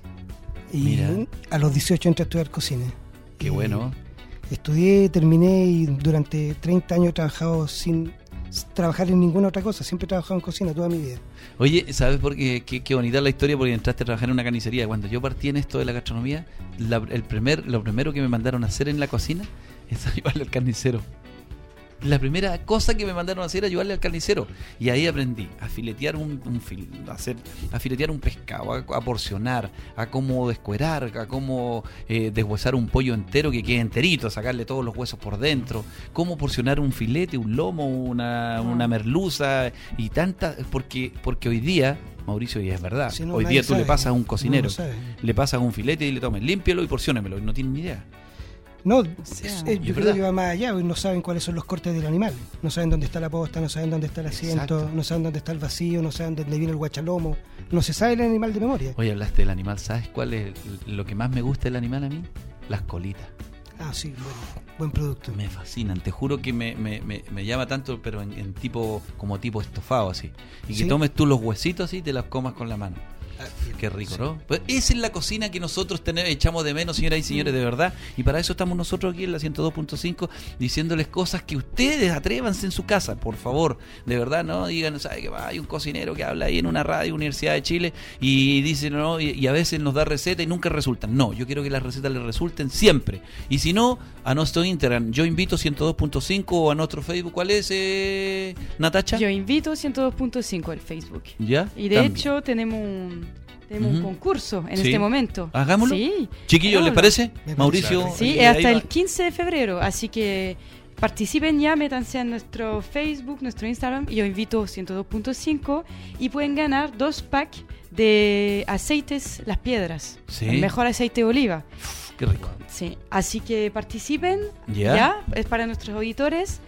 Y Mira. a los dieciocho entré a estudiar cocina. Qué Y bueno. Estudié, terminé y durante treinta años he trabajado sin trabajar en ninguna otra cosa. Siempre he trabajado en cocina toda mi vida. Oye, ¿sabes por qué, qué, qué bonita la historia? Porque entraste a trabajar en una carnicería. Cuando yo partí en esto de la gastronomía, la- el primer, lo primero que me mandaron a hacer en la cocina es ayudarle al carnicero. La primera cosa que me mandaron a hacer era ayudarle al carnicero. Y ahí aprendí a filetear un, un fil- a hacer, a filetear un pescado, a, a porcionar, a cómo descuerar, a cómo eh, deshuesar un pollo entero que quede enterito, sacarle todos los huesos por dentro, cómo porcionar un filete, un lomo, una, una merluza y tanta, porque, porque hoy día, Mauricio, y es verdad, Si no, hoy nadie día tú sabe. le pasas a un No cocinero, lo sabe. le pasas un filete y le tomes, límpialo y porciónemelo, y no tiene ni idea. No, sea, es- y es- es yo verdad. creo que va más allá. No saben cuáles son los cortes del animal. No saben dónde está la posta, no saben dónde está el asiento, Exacto. no saben dónde está el vacío, no saben dónde viene el guachalomo. No se sabe el animal de memoria. Hoy hablaste del animal, ¿sabes cuál es lo que más me gusta del animal a mí? Las colitas. Ah, sí, bueno, buen producto. Me fascinan, te juro que me, me, me, me llama tanto, pero en, en tipo, como tipo estofado así. Y que Sí. tomes tú los huesitos así y te los comas con la mano. Ah, bien. Qué rico, Sí. ¿no? Pues esa es la cocina que nosotros tenemos, echamos de menos, señoras y señores, de verdad. Y para eso estamos nosotros aquí en la ciento dos punto cinco diciéndoles cosas que ustedes atrévanse en su casa, por favor. De verdad, no digan, ¿sabe qué va? Hay un cocinero que habla ahí en una radio, Universidad de Chile, y dice, no, y, y a veces nos da receta y nunca resultan. No, yo quiero que las recetas les resulten siempre. Y si no, a nuestro Instagram, yo invito ciento dos punto cinco o a nuestro Facebook, ¿cuál es, eh, Natacha? Yo invito ciento dos punto cinco el Facebook. ¿Ya? Y de También. hecho tenemos un, tenemos Ujú. un concurso en Sí. este momento. Hagámoslo. Sí. Chiquillos, ¿les hagámoslo. parece? Me parece. Mauricio. Sí, eh, es ahí hasta va. el quince de febrero, así que participen ya, métanse en nuestro Facebook, nuestro Instagram, y yo invito ciento dos punto cinco y pueden ganar dos packs de aceites Las Piedras, Sí. el mejor aceite de oliva. Qué rico. Sí, así que participen, Ya. ya, es para nuestros auditores.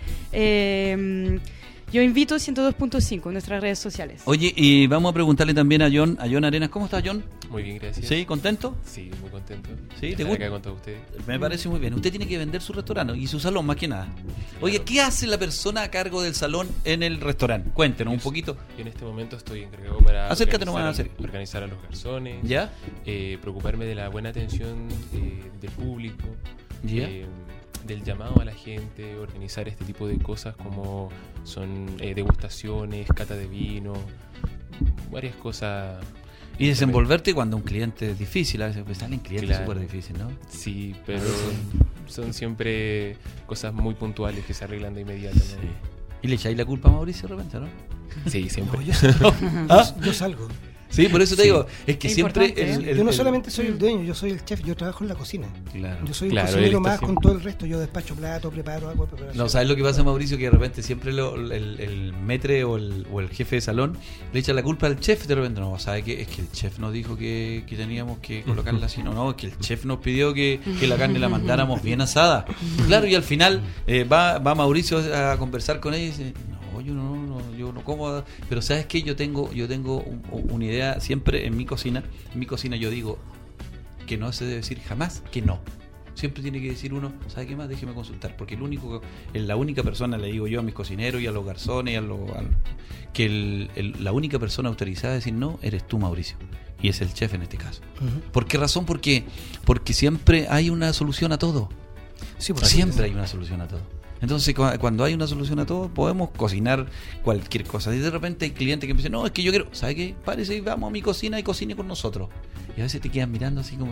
Eh, yo invito ciento dos punto cinco en nuestras redes sociales. Oye, y vamos a preguntarle también a John, a John Arenas. ¿Cómo estás, John? Muy bien, gracias. ¿Sí? ¿Contento? Sí, muy contento. Sí, de ¿te estar gusta? acá con todos ustedes. Me parece muy bien. Usted tiene que vender su restaurante y su salón, más que nada. Oye, ¿qué hace la persona a cargo del salón en el restaurante? Cuéntenos un Yo- poquito. Yo en este momento estoy encargado para Acércate organizar, nomás, acércate. organizar a los garzones, ¿Ya? eh, preocuparme de la buena atención eh, del público, ¿Ya? eh, del llamado a la gente, organizar este tipo de cosas como son eh, degustaciones, cata de vino, varias cosas. Y desenvolverte cuando un cliente es difícil. A veces pues, salen clientes Claro. súper difíciles, ¿no? Sí, pero Ah, son siempre cosas muy puntuales que se arreglan de inmediato. ¿no? ¿Y le echáis la culpa a Mauricio de repente, no? Sí, siempre. No, yo, salgo. ¿Ah? yo salgo. Sí, por eso te Sí. digo, es que Es siempre... importante, el- ¿eh? el- Yo no el- solamente soy el dueño, yo soy el chef, yo trabajo en la cocina. Claro. Yo soy un Claro, él cocinero está más con siempre- todo el resto. Yo despacho plato, preparo agua, preparación. No, ¿sabes lo que pasa, Mauricio? Que de repente siempre lo- el, el metre o el, o el jefe de salón le echa la culpa al chef. De repente, no, ¿sabe qué? Es que el chef nos dijo que, que teníamos que colocarla así. No, no, es que el chef nos pidió que, que la carne la mandáramos bien asada. Claro, y al final eh, va, va Mauricio a conversar con ella y dice, no, yo no, no, yo no como. Pero ¿sabes qué? Yo tengo, yo tengo un- una idea siempre en mi cocina. En mi cocina yo digo que no se debe decir jamás que no. Siempre tiene que decir uno, ¿sabe qué más? Déjeme consultar. Porque el único, el- la única persona, le digo yo a mis cocineros y a los garzones, y a los, a- que el- el- la única persona autorizada a decir no eres tú, Mauricio. Y es el chef en este caso. Ujú. ¿Por qué razón? Porque, porque siempre hay una solución a todo. Sí, por Siempre hay una solución a todo. Entonces, cu- cuando hay una solución a todo, podemos cocinar cualquier cosa. Y de repente hay clientes que me dicen, no, es que yo quiero, ¿sabe qué? Párese y vamos a mi cocina y cocine con nosotros. Y a veces te quedan mirando así como,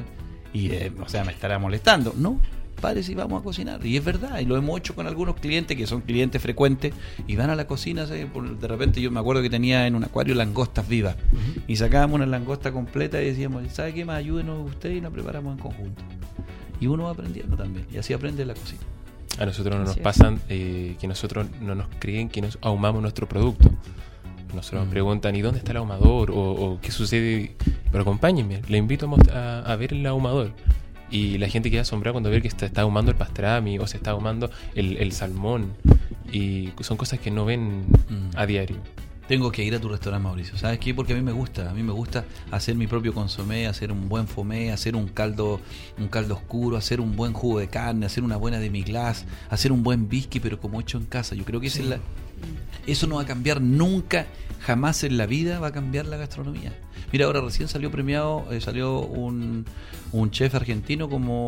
Y, eh, o sea, me estará molestando. No, padre, si vamos a cocinar. Y es verdad, y lo hemos hecho con algunos clientes que son clientes frecuentes y van a la cocina. ¿sí? Por, de repente yo me acuerdo que tenía en un acuario langostas vivas uh-huh. y sacábamos una langosta completa y decíamos, ¿sabe qué más? Ayúdenos usted y la preparamos en conjunto. Y uno va aprendiendo también, y así aprende la cocina. A nosotros no nos pasan eh, que nosotros no nos creen que nos ahumamos nuestro producto. Nosotros mm. nos preguntan, ¿y dónde está el ahumador? O, o ¿qué sucede? Pero acompáñenme, le invito a, a ver el ahumador. Y la gente queda asombrada cuando ve que está, está ahumando el pastrami o se está ahumando el, el salmón. Y son cosas que no ven mm. a diario. Tengo que ir a tu restaurante, Mauricio. ¿Sabes qué? Porque a mí me gusta. A mí me gusta hacer mi propio consomé, hacer un buen fomé, hacer un caldo un caldo oscuro, hacer un buen jugo de carne, hacer una buena demi-glace, hacer un buen biscuit, pero como hecho en casa. Yo creo que sí. esa es la, eso no va a cambiar nunca, jamás en la vida va a cambiar la gastronomía. Mira, ahora recién salió premiado, eh, salió un, un chef argentino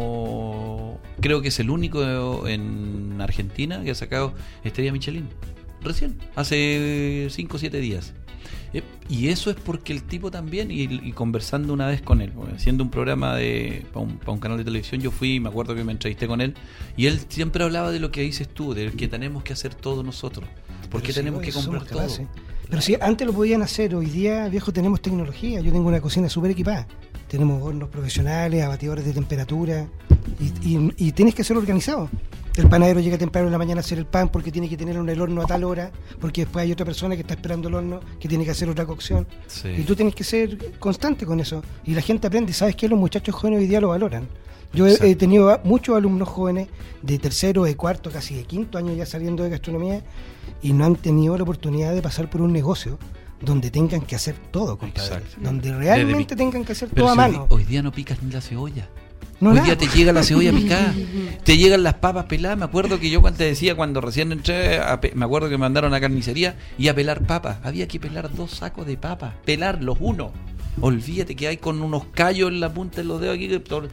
como... Creo que es el único en Argentina que ha sacado estrella Michelin. Recién, hace cinco o siete días. Eh, y eso es porque el tipo también, y, y conversando una vez con él, haciendo un programa de para un, pa un canal de televisión, yo fui, me acuerdo que me entrevisté con él, y él siempre hablaba de lo que dices tú, de que tenemos que hacer todo nosotros. ¿Por qué tenemos que comprar todo? Capaces. Pero si antes lo podían hacer, hoy día, viejo, tenemos tecnología. Yo tengo una cocina súper equipada. Tenemos hornos profesionales, abatidores de temperatura, y, y, y tienes que ser organizado. El panadero llega temprano en la mañana a hacer el pan porque tiene que tener en el horno a tal hora, porque después hay otra persona que está esperando el horno que tiene que hacer otra cocción. Sí. Y tú tienes que ser constante con eso. Y la gente aprende. ¿Sabes qué? Los muchachos jóvenes hoy día lo valoran. Yo he, he tenido muchos alumnos jóvenes de tercero, de cuarto, casi de quinto año ya saliendo de gastronomía y no han tenido la oportunidad de pasar por un negocio donde tengan que hacer todo, compadre. Exacto. Donde realmente Desde tengan que hacer todo a mano. Hoy, hoy día no picas ni la cebolla. No, Hoy nada. día te llega la cebolla picada, te llegan las papas peladas. Me acuerdo que yo cuando te decía, cuando recién entré, a pe- me acuerdo que me mandaron a carnicería y a pelar papas. Había que pelar dos sacos de papas, pelarlos uno. Olvídate que hay con unos callos en la punta de los dedos aquí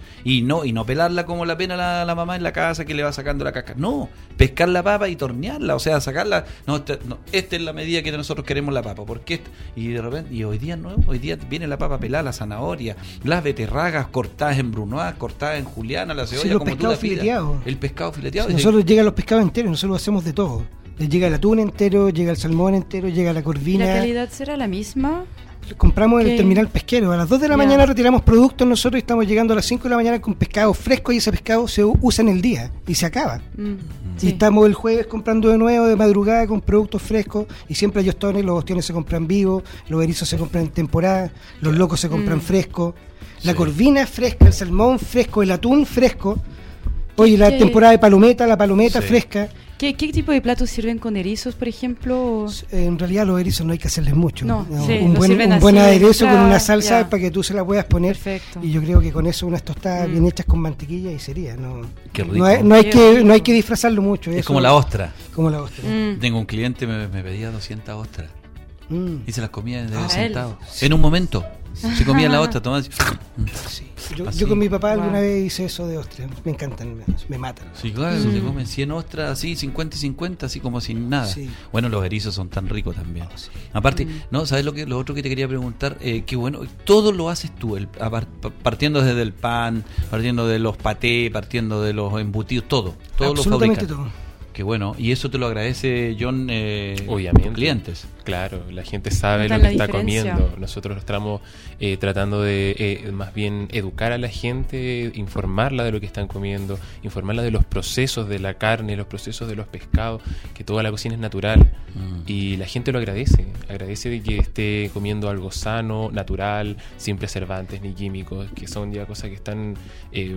y no y no pelarla como la pena la, la mamá en la casa que le va sacando la casca. No, pescar la papa y tornearla, o sea, sacarla. No, esta, no, esta es la medida que nosotros queremos la papa. ¿Por qué? Y de repente, y hoy día no, hoy día viene la papa pelada, la zanahoria, las beterragas cortadas en brunoise, cortadas en juliana, la cebolla, sí, como tú la pidas. El pescado fileteado. Sí, nosotros llegan los pescados enteros, nosotros hacemos de todo. Llega el atún entero, llega el salmón entero, llega la corvina. ¿La calidad será la misma? Compramos en el terminal pesquero. A las dos de la yeah. mañana retiramos productos nosotros y estamos llegando a las cinco de la mañana con pescado fresco y ese pescado se usa en el día y se acaba. Mm. Y sí. estamos el jueves comprando de nuevo de madrugada con productos frescos y siempre hay ostiones, los ostiones se compran vivos, los erizos se compran en temporada, los locos se compran mm. frescos, la sí. corvina fresca, el salmón fresco, el atún fresco. Oye, la ¿Qué? temporada de palometa, la palometa sí. fresca. ¿Qué, ¿Qué tipo de platos sirven con erizos, por ejemplo? En realidad los erizos no hay que hacerles mucho. No, no, sí, un, buen, un así, buen aderezo claro, con una salsa ya. para que tú se la puedas poner. Perfecto. Y yo creo que con eso unas tostadas mm. bien hechas con mantequilla y sería. No, Qué rico. no, hay, no, hay, que, no hay que disfrazarlo mucho. Es eso, como la ostra. Como la ostra. Mm. Tengo un cliente que me, me pedía doscientas ostras. Mm. Y se las comía de ah, sentado. Sí. En un momento. Se comía la ostra, tomaba así. Sí. Yo, yo con mi papá wow. alguna vez hice eso de ostras. Me encantan, me, me matan. Sí, claro, mm. se comen cien ostras así, cincuenta y cincuenta, así como sin nada. Sí. Bueno, los erizos son tan ricos también. Oh, sí. Aparte, mm. no, ¿sabes lo que lo otro que te quería preguntar? Eh, que bueno, todo lo haces tú, el, partiendo desde el pan, partiendo de los patés, partiendo de los embutidos, todo. Todo lo fabricas. Todo. Qué bueno, y eso te lo agradece John, eh, obviamente, tus clientes. Claro, la gente sabe lo que está comiendo. Nosotros estamos eh, tratando de eh, más bien educar a la gente, informarla de lo que están comiendo, informarla de los procesos de la carne, los procesos de los pescados, que toda la cocina es natural. Mm. Y la gente lo agradece, agradece de que esté comiendo algo sano, natural, sin preservantes ni químicos, que son ya cosas que están eh,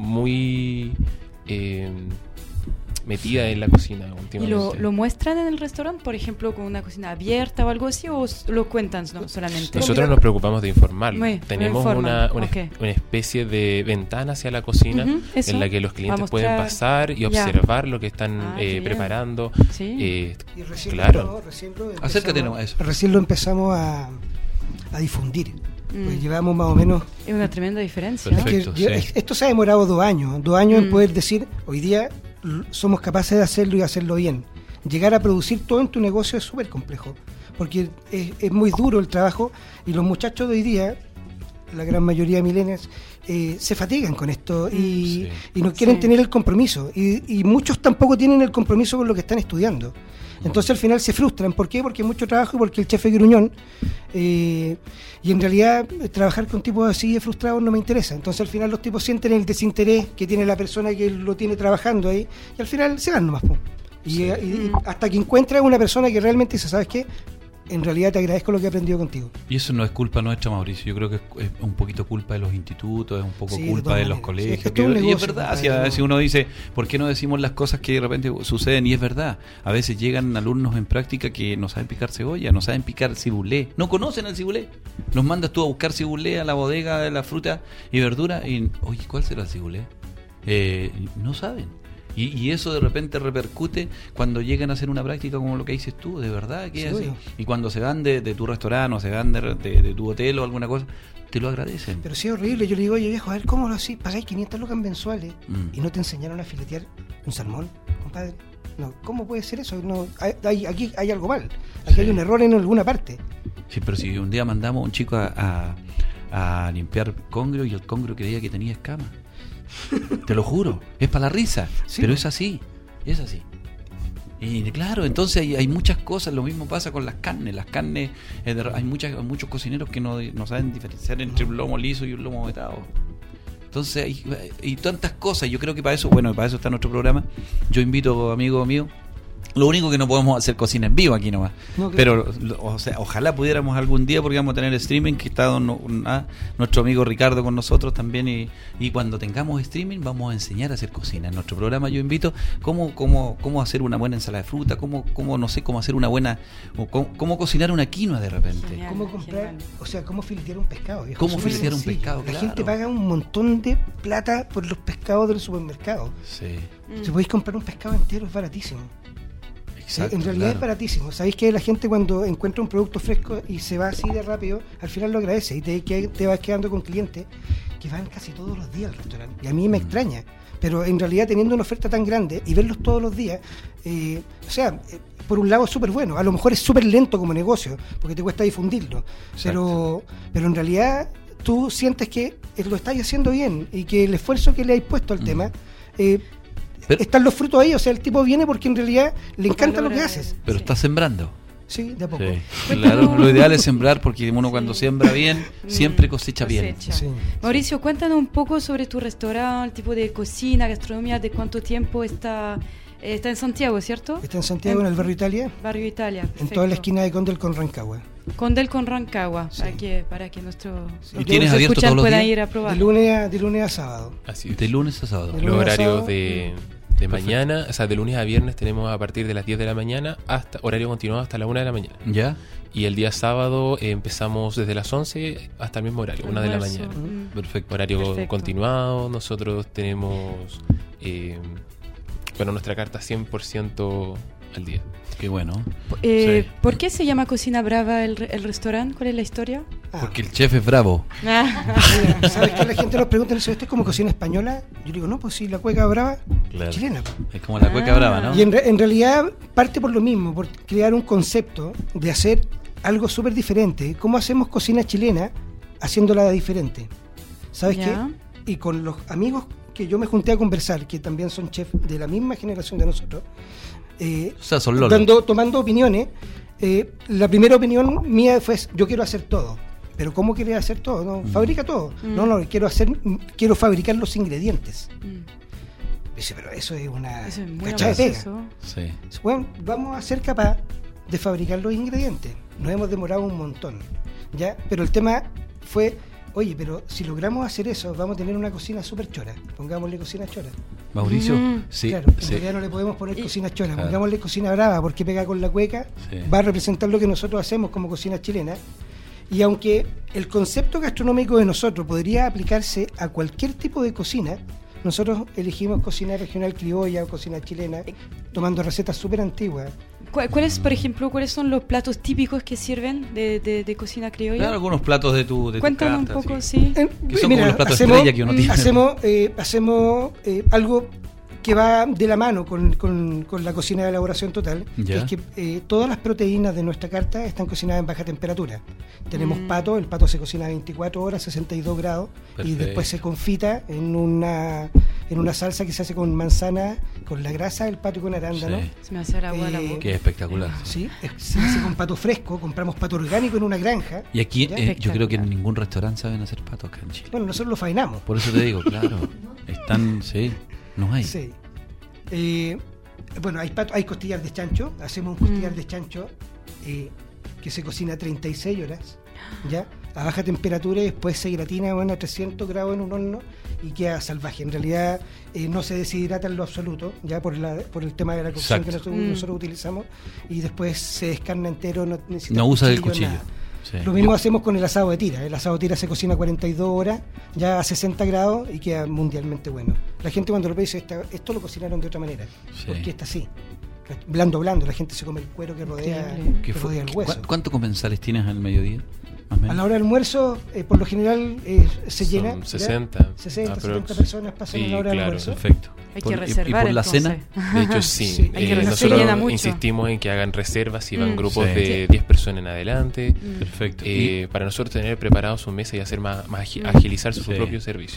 muy... Eh, metida en la cocina últimamente. ¿Y lo, lo muestran en el restaurante, por ejemplo, con una cocina abierta o algo así, o lo cuentan no, solamente? Nosotros nos preocupamos de informarlo. Muy, Tenemos una, una, okay. una especie de ventana hacia la cocina uh-huh, en la que los clientes pueden pasar y observar ya. lo que están ah, eh, preparando. Sí. Eh, y recién claro. Lo, recién lo Acércate a eso. Recién lo empezamos a, a difundir. Mm. Pues llevamos más o menos... Es una tremenda diferencia. Perfecto, ¿no? que, sí. Esto se ha demorado dos años. Dos años mm. en poder decir, hoy día... somos capaces de hacerlo y hacerlo bien. Llegar a producir todo en tu negocio es súper complejo, porque es, es muy duro el trabajo y los muchachos de hoy día la gran mayoría de millennials, eh, se fatigan con esto y, Sí. y no quieren Sí. tener el compromiso. Y, y muchos tampoco tienen el compromiso con lo que están estudiando. Entonces al final se frustran. ¿Por qué? Porque hay mucho trabajo y porque el jefe es gruñón. Eh, y en realidad eh, trabajar con tipos así de frustrados no me interesa. Entonces al final los tipos sienten el desinterés que tiene la persona que lo tiene trabajando ahí y al final se van nomás. Po. Y, Sí. eh, y- y hasta que encuentras una persona que realmente dice, ¿sabes qué? En realidad te agradezco lo que he aprendido contigo. Y eso no es culpa nuestra, Mauricio. Yo creo que es, es un poquito culpa de los institutos, es un poco Sí, de culpa todas de los maneras. colegios. Sí, es que que- esto es un y es negocio, verdad, compadre, si, a- no. si uno dice, ¿por qué no decimos las cosas que de repente suceden? Y es verdad. A veces llegan alumnos en práctica que no saben picar cebolla, no saben picar cibulé, no conocen el cibulé. Los mandas tú a buscar cibulé a la bodega de la fruta y verdura y, oye, ¿cuál será el cibulé? Eh, no saben. Y, y eso de repente repercute cuando llegan a hacer una práctica como lo que dices tú, de verdad que Sí, es así. obvio. Y cuando se van de, de tu restaurante o se van de, de- de tu hotel o alguna cosa, te lo agradecen. Pero sí es horrible. Yo le digo, oye viejo, a ver, ¿cómo lo así? Pagáis quinientas lucas mensuales Mm. y no te enseñaron a filetear un salmón, compadre. No, ¿cómo puede ser eso? No, hay, hay- aquí hay algo mal. Aquí Sí. hay un error en alguna parte. Sí, pero si un día mandamos a un chico a, a, a limpiar congrio y el congrio creía que tenía escamas. Te lo juro, es para la risa, Sí. pero es así, es así. Y claro, entonces hay, hay muchas cosas, lo mismo pasa con las carnes. Las carnes, eh, de- hay muchas, muchos cocineros que no, no saben diferenciar entre un lomo liso y un lomo vetado. Entonces hay, hay tantas cosas, yo creo que para eso, bueno, para eso está nuestro programa. Yo invito, amigo mío, lo único que no podemos hacer cocina en vivo aquí nomás. No, claro. Pero lo- o sea, ojalá pudiéramos algún día, porque vamos a tener streaming, que está don- un- ah, nuestro amigo Ricardo con nosotros también, y, y cuando tengamos streaming vamos a enseñar a hacer cocina. En nuestro programa yo invito cómo, cómo, cómo hacer una buena ensalada de fruta, cómo, cómo no sé, cómo hacer una buena, o cómo, cómo cocinar una quinoa de repente. Genial. ¿Cómo comprar? genial. O sea, ¿cómo filetear un pescado? viejo? ¿Cómo Súper filetear un sencillo. pescado? La Claro. gente paga un montón de plata por los pescados del supermercado. Sí, Mm. Si podéis comprar un pescado entero es baratísimo. exacto. en realidad claro. es baratísimo. Sabéis que la gente cuando encuentra un producto fresco y se va así de rápido, al final lo agradece y te, que- te vas quedando con clientes que van casi todos los días al restaurante. Y a mí me Mm. extraña. Pero en realidad teniendo una oferta tan grande y verlos todos los días, eh, o sea, eh, por un lado es súper bueno. A lo mejor es súper lento como negocio, porque te cuesta difundirlo. Pero, pero en realidad tú sientes que eh, lo estás haciendo bien y que el esfuerzo que le has puesto al Mm. tema... eh, Pero- están los frutos ahí, o sea, el tipo viene porque en realidad le encanta lo que Valora- haces. Pero Sí. estás sembrando. Sí, de a poco. Sí, claro, lo ideal es sembrar, porque uno cuando siembra bien, siempre cosecha bien. Cosecha. Sí. Mauricio, cuéntanos un poco sobre tu restaurante, el tipo de cocina, gastronomía, de cuánto tiempo está, eh, está en Santiago, ¿cierto? Está en Santiago, en el barrio Italia, Barrio Italia. en perfecto. toda la esquina de Condel con Rancagua. Condel con Rancagua, Sí. para que para que nuestro ¿Y los tienes que abierto escuchan todos los puedan días? ir a De probar. lunes a, de lunes a sábado. Así es. De lunes a sábado. De Los lunes a horarios sábado. de, de mañana, o sea, de lunes a viernes tenemos a partir de las diez de la mañana hasta horario continuado hasta la una de la mañana. ¿Ya? Y el día sábado eh, empezamos desde las once hasta el mismo horario, una de la Almuerzo. mañana. Mm. Perfecto. Horario Perfecto. continuado, nosotros tenemos, eh, bueno, nuestra carta cien por ciento al día. Qué bueno. Eh, Sí. ¿Por qué se llama Cocina Brava el, re- el restaurante? ¿Cuál es la historia? Ah, Porque el chef es bravo. mira, ¿sabes qué? La gente nos pregunta, ¿esto es como cocina española? Yo digo, no, pues sí, la cueca brava, Claro. chilena. po. Es como la cueca Ah. brava, ¿no? Y en, re- en realidad parte por lo mismo, por crear un concepto de hacer algo súper diferente. ¿Cómo hacemos cocina chilena haciéndola diferente? ¿Sabes Ya. qué? Y con los amigos que yo me junté a conversar, que también son chefs de la misma generación de nosotros, eh, O sea, son lolos. dando, tomando opiniones, eh, la primera opinión mía fue, yo quiero hacer todo. Pero ¿cómo quieres hacer todo? No, Mm. fabrica todo. Mm. No, no, quiero hacer, quiero fabricar los ingredientes. Mm. Dice, pero eso es una Eso es muy cachada de pega. ambicioso. Sí. Bueno, vamos a ser capaz de fabricar los ingredientes. Nos hemos demorado un montón, ¿ya? Pero el tema fue, oye, pero si logramos hacer eso, vamos a tener una cocina súper chora. Pongámosle cocina chora. Mauricio, Mm. sí. claro, en sí. realidad no le podemos poner Y- cocina chora, Claro. pongámosle cocina brava, porque pega con la cueca, Sí. va a representar lo que nosotros hacemos como cocina chilena. Y aunque el concepto gastronómico de nosotros podría aplicarse a cualquier tipo de cocina, nosotros elegimos cocina regional criolla o cocina chilena, tomando recetas súper antiguas. ¿Cuál- ¿Cuáles, por ejemplo, cuáles son los platos típicos que sirven de, de, de cocina criolla? Claro, algunos platos de tu, de tu Cuéntanos un carta, poco, sí. sí. Eh, Que son como los platos estrella que uno tiene. Hacemos, eh, hacemos eh, algo que va de la mano con, con, con la cocina de elaboración total, Ya. es que eh, todas las proteínas de nuestra carta están cocinadas en baja temperatura. Tenemos Mm. pato, el pato se cocina a veinticuatro horas, sesenta y dos grados, y Perfecto. después se confita en una en una salsa que se hace con manzana, con la grasa del pato y con arándano. Sí. Se me hace el agua a la Eh, boca. Que es espectacular. Sí, es- se hace con pato fresco, compramos pato orgánico en una granja. Y aquí ¿Ya? eh, yo creo que en ningún restaurante saben hacer patos acá en Chile. Bueno, nosotros lo faenamos. Por eso te digo, claro. Están, sí, no hay. Sí. Eh, bueno, hay, pato, hay costillar de chancho. Hacemos un costillar Mm. de chancho eh, que se cocina treinta y seis horas, ¿ya? A baja temperatura, y después se gratina, bueno, a trescientos grados en un horno y queda salvaje. En realidad eh, no se deshidrata en lo absoluto, ya por, la, por el tema de la cocción Exacto. que nosotros, Mm. nosotros utilizamos, y después se descarna entero. No, necesita No usa el cuchillo. nada. Sí. Lo mismo hacemos con el asado de tira. El asado de tira se cocina cuarenta y dos horas, ya a sesenta grados, y queda mundialmente bueno. La gente cuando lo ve dice, "Esta- esto lo cocinaron de otra manera, Sí. porque está así. Blando, blando, la gente se come el cuero que rodea, Increíble. que ¿Qué fue? rodea el hueso. ¿Cu- ¿Cuántos comensales tienes al mediodía? Más o menos. A la hora del almuerzo, eh, por lo general, eh, se Son llena. ¿ya? sesenta, sesenta, aprox. setenta personas pasan Sí, a la hora del claro. almuerzo. Perfecto. Hay Por- que y- reservar, ¿Y por la entonces. cena? De hecho, sí. Sí, hay que Eh, reservar. nosotros Se llena mucho. insistimos en que hagan reservas y van Mm. grupos Sí. de diez personas en adelante. Mm. Perfecto. Eh, para nosotros tener preparados su mesa y hacer más, más agi- Mm. agilizar su Sí. propio servicio.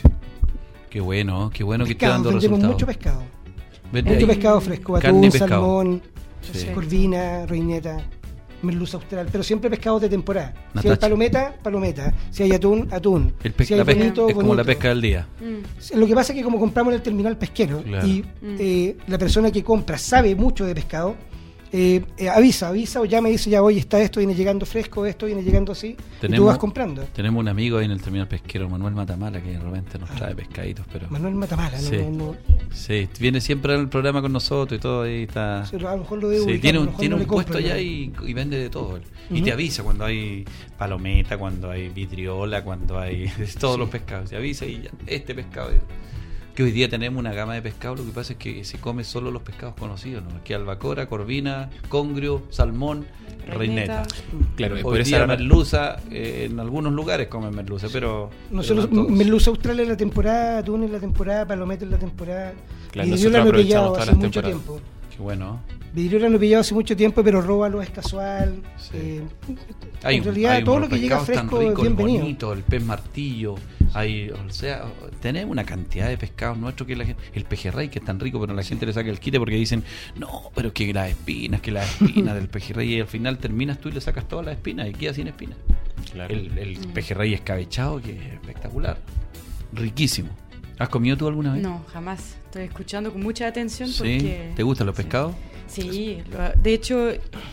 Y qué bueno, qué bueno que esté Pescado, dando vendemos resultados. mucho pescado. Vende Mucho ahí pescado fresco, carne y atún, pescado. salmón, Sí. corvina, reineta, merluza austral, pero siempre pescados de temporada. Si hay Natacha. palometa, palometa. Si hay atún, atún. El pe- si hay la pesca bonito, es como la bonito. pesca del día. Mm. Lo que pasa es que como compramos en el terminal pesquero Claro. y Mm. eh, la persona que compra sabe mucho de pescado, eh, eh, avisa, avisa o llama y dice, ya, oye, está esto, viene llegando fresco, esto viene llegando así, y tú Tenemos- vas comprando. Tenemos un amigo ahí en el terminal pesquero, Manuel Matamala, que de repente nos trae pescaditos, pero Manuel Matamala, Sí. no, no, no, sí, viene siempre al programa con nosotros y todo ahí está. se lo- a lo mejor lo debo Sí, ubicar, tiene a lo un, mejor tiene no un le compro, puesto allá pero- y, y vende de todo. él. Y Ujú. te avisa cuando hay palometa, cuando hay vidriola, cuando hay todos los pescados. Te avisa y ya, este pescado. Que hoy día tenemos una gama de pescado, lo que pasa es que se come solo los pescados conocidos, ¿no? Aquí albacora, corvina, congrio, salmón, reineta. Reineta. Claro, y Hoy por día esa merluza, eh, en algunos lugares comen merluza, pero... Nosotros, pero no todos. merluza austral en la temporada, atún en la temporada, palometa en la temporada. Claro, Vidriola nosotros no he aprovechamos pillado todas hace las mucho temporadas. tiempo. Qué bueno. Vidriola no he pillado hace mucho tiempo, pero róbalo es casual. Sí. Eh, Hay, en realidad, hay todo unos lo que llega pescados tan fresco es ricos, el bienvenido. bonito, el pez martillo, hay, o sea, tenemos una cantidad de pescados nuestros que la gente, el pejerrey que es tan rico, pero la gente le saca el quite porque dicen, no, pero que las espinas, que las espinas del pejerrey, y al final terminas tú y le sacas todas las espinas y queda sin espinas. Claro. El, el pejerrey escabechado, que es espectacular, riquísimo. ¿Has comido tú alguna vez? No, jamás. Estoy escuchando con mucha atención ¿Sí? porque... ¿Te gustan los pescados? Sí, lo- de hecho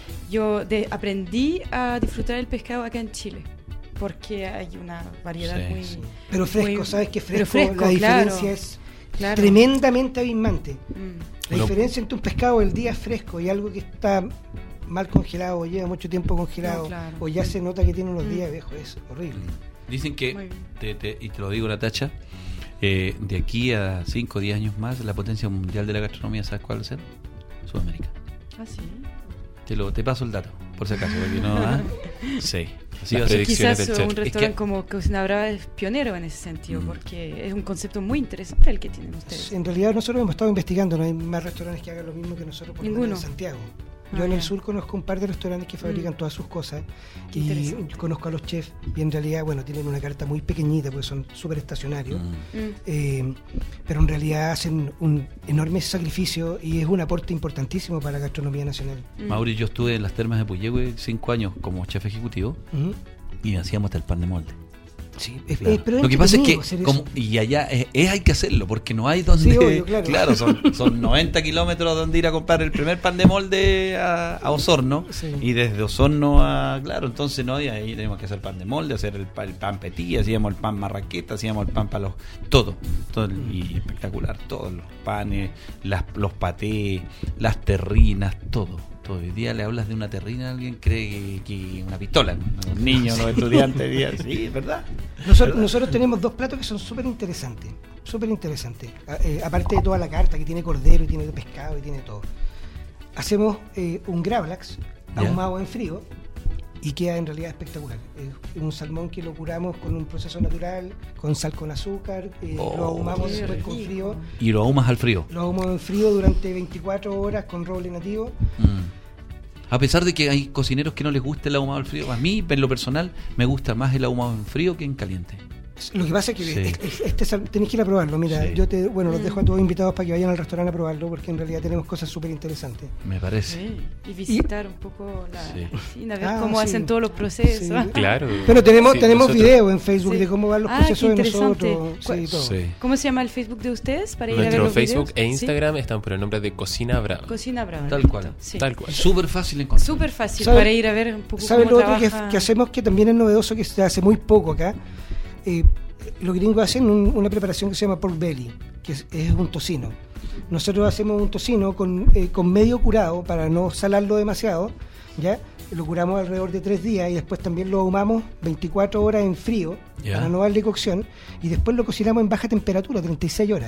yo de- aprendí a disfrutar el pescado acá en Chile porque hay una variedad Sí, muy... sí. Pero fresco, muy- ¿sabes qué pero fresco? fresco, La claro, diferencia es claro. tremendamente abismante. Mm. La Bueno, diferencia entre un pescado el día fresco y algo que está mal congelado o lleva mucho tiempo congelado No, claro. o ya se nota que tiene unos Mm. días viejo, es horrible. Dicen Muy que, bien. te- te- y te lo digo Natacha, eh, de aquí a cinco o diez años más, la potencia mundial de la gastronomía, ¿sabes cuál va a ser? Sudamérica. Ah, sí. Te, lo, te paso el dato, por si acaso, porque no... ¿ah? Sí, así Las va a ser. predicciones Quizás del un chef. Es que- restaurante como Cocina Brava es pionero en ese sentido Mm. porque es un concepto muy interesante el que tienen ustedes. En realidad nosotros hemos estado investigando, no hay más restaurantes que hagan lo mismo que nosotros por lo menos Ninguno. en Santiago. Yo Ah, en el ya. sur conozco un par de restaurantes que fabrican Mm. todas sus cosas Qué y interesante. conozco a los chefs y en realidad, bueno, tienen una carta muy pequeñita porque son súper estacionarios, Mm. Mm. eh, pero en realidad hacen un enorme sacrificio y es un aporte importantísimo para la gastronomía nacional. Mm. Mauri, yo estuve en las termas de Puyehue cinco años como chef ejecutivo Ujú. y hacíamos hasta el pan de molde. Sí, es- Claro. es- pero es Lo que pasa es que, entretenido hacer eso. como, y allá es, es- hay que hacerlo, porque no hay donde. Sí, obvio, claro. son, son noventa kilómetros donde ir a comprar el primer pan de molde a, a Osorno. Sí. Y desde Osorno a. Claro, entonces no, y ahí tenemos que hacer pan de molde, hacer el, pa- el pan petit, hacíamos el pan marraqueta, hacíamos el pan para los. Todo. todo el- y espectacular, todos los panes, las, los patés, las terrinas, todo. Todo. Hoy día le hablas de una terrina, alguien cree que, que una pistola, ¿no? Los niños, los estudiantes, hoy día, sí, es verdad. Nosotros, nosotros tenemos dos platos que son súper interesantes, súper interesantes. A- eh, aparte de toda la carta que tiene cordero y tiene pescado y tiene todo. Hacemos eh, un gravlax Ya. ahumado en frío y queda en realidad espectacular. Es un salmón que lo curamos con un proceso natural, con sal con azúcar, eh, Oh, lo ahumamos qué después con rico. frío, Y lo ahumas al frío. lo ahumamos en frío durante veinticuatro horas con roble nativo. Mm. A pesar de que hay cocineros que no les gusta el ahumado al frío, a mí, en lo personal, me gusta más el ahumado en frío que en caliente. Lo que pasa es que Sí. es- es- este sal- tenés que ir a probarlo. Mira, Sí. yo te, bueno, los dejo a todos invitados para que vayan al restaurante a probarlo, porque en realidad tenemos cosas súper interesantes. Me parece. Sí, y visitar un poco la Sí. cocina, ver Ah, cómo sí. hacen todos los procesos. Sí. Claro. Pero tenemos Sí, tenemos nosotros- videos en Facebook Sí. de cómo van los Ah, procesos qué de interesante. nosotros. ¿Cuál- Sí, todo. Sí. ¿Cómo se llama el Facebook de ustedes para ir a ver Nuestro los Facebook videos? e ¿Sí? Instagram están por el nombre de Cocina Brava. Cocina Brava. Tal listo. cual. Sí. Tal cual. Súper fácil de encontrar. Súper fácil ¿Sabe- para ir a ver un poco ¿Sabes cómo lo otro que, trabaja? que hacemos que también es novedoso, que se hace muy poco acá? Eh, los gringos hacen un- una preparación que se llama pork belly, que es, es un tocino. Nosotros hacemos un tocino con, eh, con medio curado para no salarlo demasiado, ¿ya? Lo curamos alrededor de tres días y después también lo ahumamos veinticuatro horas en frío Ya. para no darle cocción y después lo cocinamos en baja temperatura, treinta y seis horas.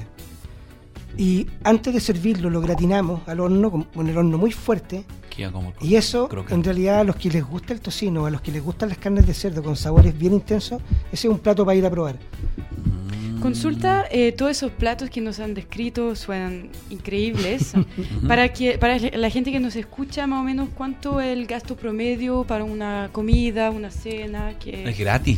Y antes de servirlo lo gratinamos al horno con, con el horno muy fuerte. Queda como el Y eso, crocante. en realidad, a los que les gusta el tocino, a los que les gustan las carnes de cerdo con sabores bien intensos, ese es un plato para ir a probar. Consulta eh, todos esos platos que nos han descrito, suenan increíbles. para que para la gente que nos escucha, más o menos, ¿cuánto es el gasto promedio para una comida, una cena? Que... Es gratis.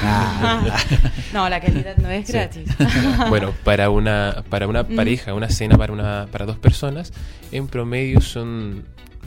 No, la calidad no es Sí. gratis. Bueno, para una para una Mm. pareja, una cena para una para dos personas, en promedio son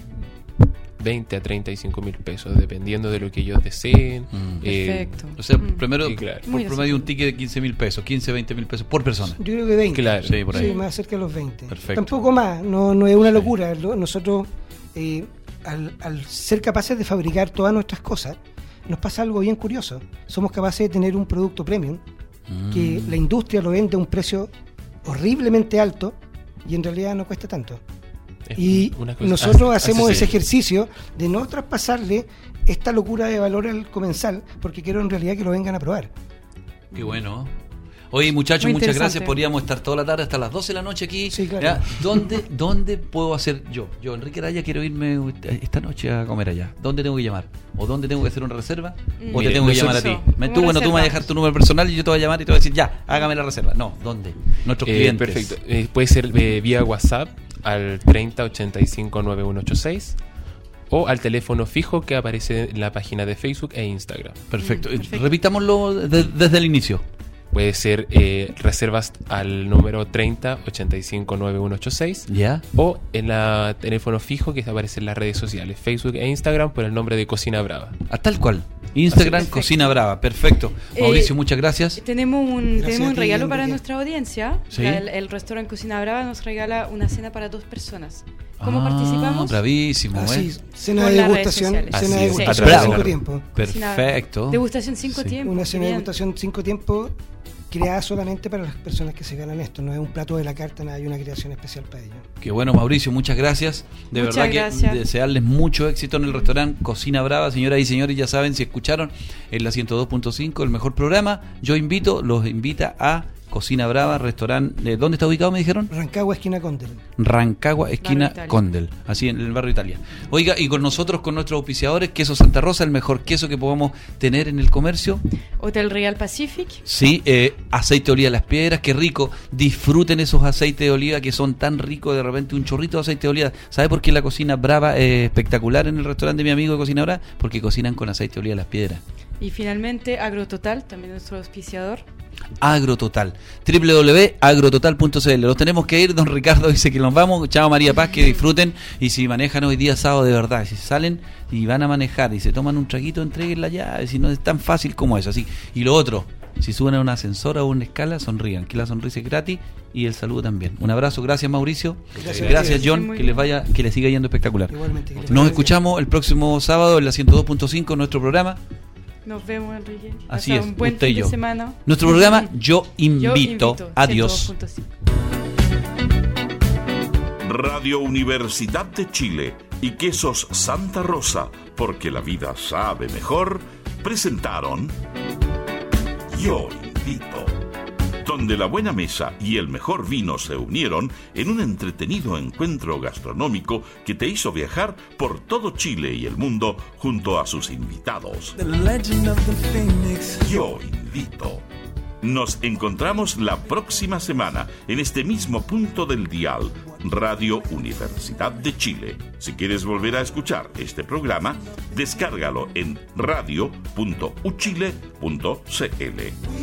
veinte a treinta y cinco mil pesos, dependiendo de lo que ellos deseen. Mm. Eh, Perfecto. O sea, Mm. primero, Sí, claro. por Muy promedio un ticket de quince mil pesos, quince, veinte mil pesos por persona. Yo creo que veinte. Claro. Sí, por ahí. Sí, más cerca de los veinte. Perfecto. Tampoco más, no, no es una locura. Lo- Nosotros, eh, al, al ser capaces de fabricar todas nuestras cosas, nos pasa algo bien curioso. Somos capaces de tener un producto premium que Mm. la industria lo vende a un precio horriblemente alto y en realidad no cuesta tanto. es Y una cosa- nosotros hace- hacemos hace- ese ejercicio de no traspasarle esta locura de valor al comensal, porque quiero en realidad que lo vengan a probar. Qué bueno. Oye, muchachos, Muy muchas interesante. gracias. Podríamos estar toda la tarde hasta las doce de la noche aquí. Sí, claro. ¿Ya? ¿Dónde, ¿Dónde puedo hacer yo? Yo, Enrique Araya, quiero irme esta noche a comer allá. ¿Dónde tengo que llamar? ¿O dónde tengo que hacer una reserva? ¿O Mire, te tengo que llamar a ti? nosotros- Me- Una Tú, bueno, tú me vas a reserva. dejar tu número personal y yo te voy a llamar y te voy a decir, ya, hágame la reserva. No, ¿dónde? Nuestros Eh, clientes. perfecto. Eh, puede ser eh, vía WhatsApp al treinta ochenta y cinco noventa y uno ochenta y seis o al teléfono fijo que aparece en la página de Facebook e Instagram. Perfecto. Mm, perfecto. Repitámoslo de- desde el inicio. Puede ser eh, reservas al número treinta ochenta y cinco noventa y uno ochenta y seis ¿Ya? o en el teléfono fijo que aparece en las redes sociales, Facebook e Instagram, por el nombre de Cocina Brava. A tal cual. Instagram, Perfecto. Cocina Brava. Perfecto. Eh, Mauricio, muchas gracias. Tenemos un, Gracias tenemos a un ti, regalo para Enrique. nuestra audiencia. Sí. El, el restaurante Cocina Brava nos regala una cena para dos personas. ¿Cómo Ah, participamos? Bravísimo, Así, ¿eh? cena Por de las redes degustación, sociales. cena Así de es. degustación Sí. de Bravo. cinco tiempos. Perfecto. Degustación cinco Sí. tiempos. Una qué cena de bien. degustación cinco tiempos creada solamente para las personas que se ganan esto. No es un plato de la carta, nada, hay una creación especial para ellos. Qué bueno, Mauricio, muchas gracias. De Muchas verdad que gracias. desearles mucho éxito en el restaurante Cocina Brava. Señoras y señores, ya saben, si escucharon en la ciento dos punto cinco, el mejor programa, yo invito, los invita a Cocina Brava, restaurante. ¿Dónde está ubicado, me dijeron? Rancagua, esquina Condel. Rancagua, esquina Barrio Italia. Condel, así en el barrio Italia. Oiga, y con nosotros, con nuestros auspiciadores, Queso Santa Rosa, el mejor queso que podamos tener en el comercio. Hotel Real Pacific. Sí, eh, aceite de oliva de las piedras, qué rico. Disfruten esos aceites de oliva que son tan ricos, de repente un chorrito de aceite de oliva. ¿Sabe por qué la cocina Brava es espectacular en el restaurante de mi amigo de Cocina Brava? Porque cocinan con aceite de oliva de las piedras. Y finalmente Agrototal, también nuestro auspiciador. Agrototal, doble u doble u doble u punto agrototal punto c l. Los tenemos que ir, don Ricardo dice que nos vamos. Chao María Paz, que disfruten. Y si manejan hoy día sábado de verdad, si salen y van a manejar y se toman un traguito, entreguen la llave, si no es tan fácil como eso. Así. Y lo otro, si suben a un ascensor o a una escala, sonrían, que la sonrisa es gratis y el saludo también. Un abrazo, gracias Mauricio, Gracias. gracias John, Muy que les bien. vaya, que les siga yendo espectacular. Igualmente. que les Nos vaya escuchamos el próximo sábado en la ciento dos punto cinco, nuestro programa. Nos vemos, Enrique. Así Pasa es, un buen usted y fin yo. de semana. Nuestro programa Yo Invito. Yo invito. Adiós. ciento dos punto cinco. Radio Universidad de Chile y Quesos Santa Rosa, porque la vida sabe mejor, presentaron Yo Invito. donde la buena mesa y el mejor vino se unieron en un entretenido encuentro gastronómico que te hizo viajar por todo Chile y el mundo junto a sus invitados. The legend of the Phoenix. Yo invito. Nos encontramos la próxima semana en este mismo punto del dial, Radio Universidad de Chile. Si quieres volver a escuchar este programa, descárgalo en radio punto uchile punto cl.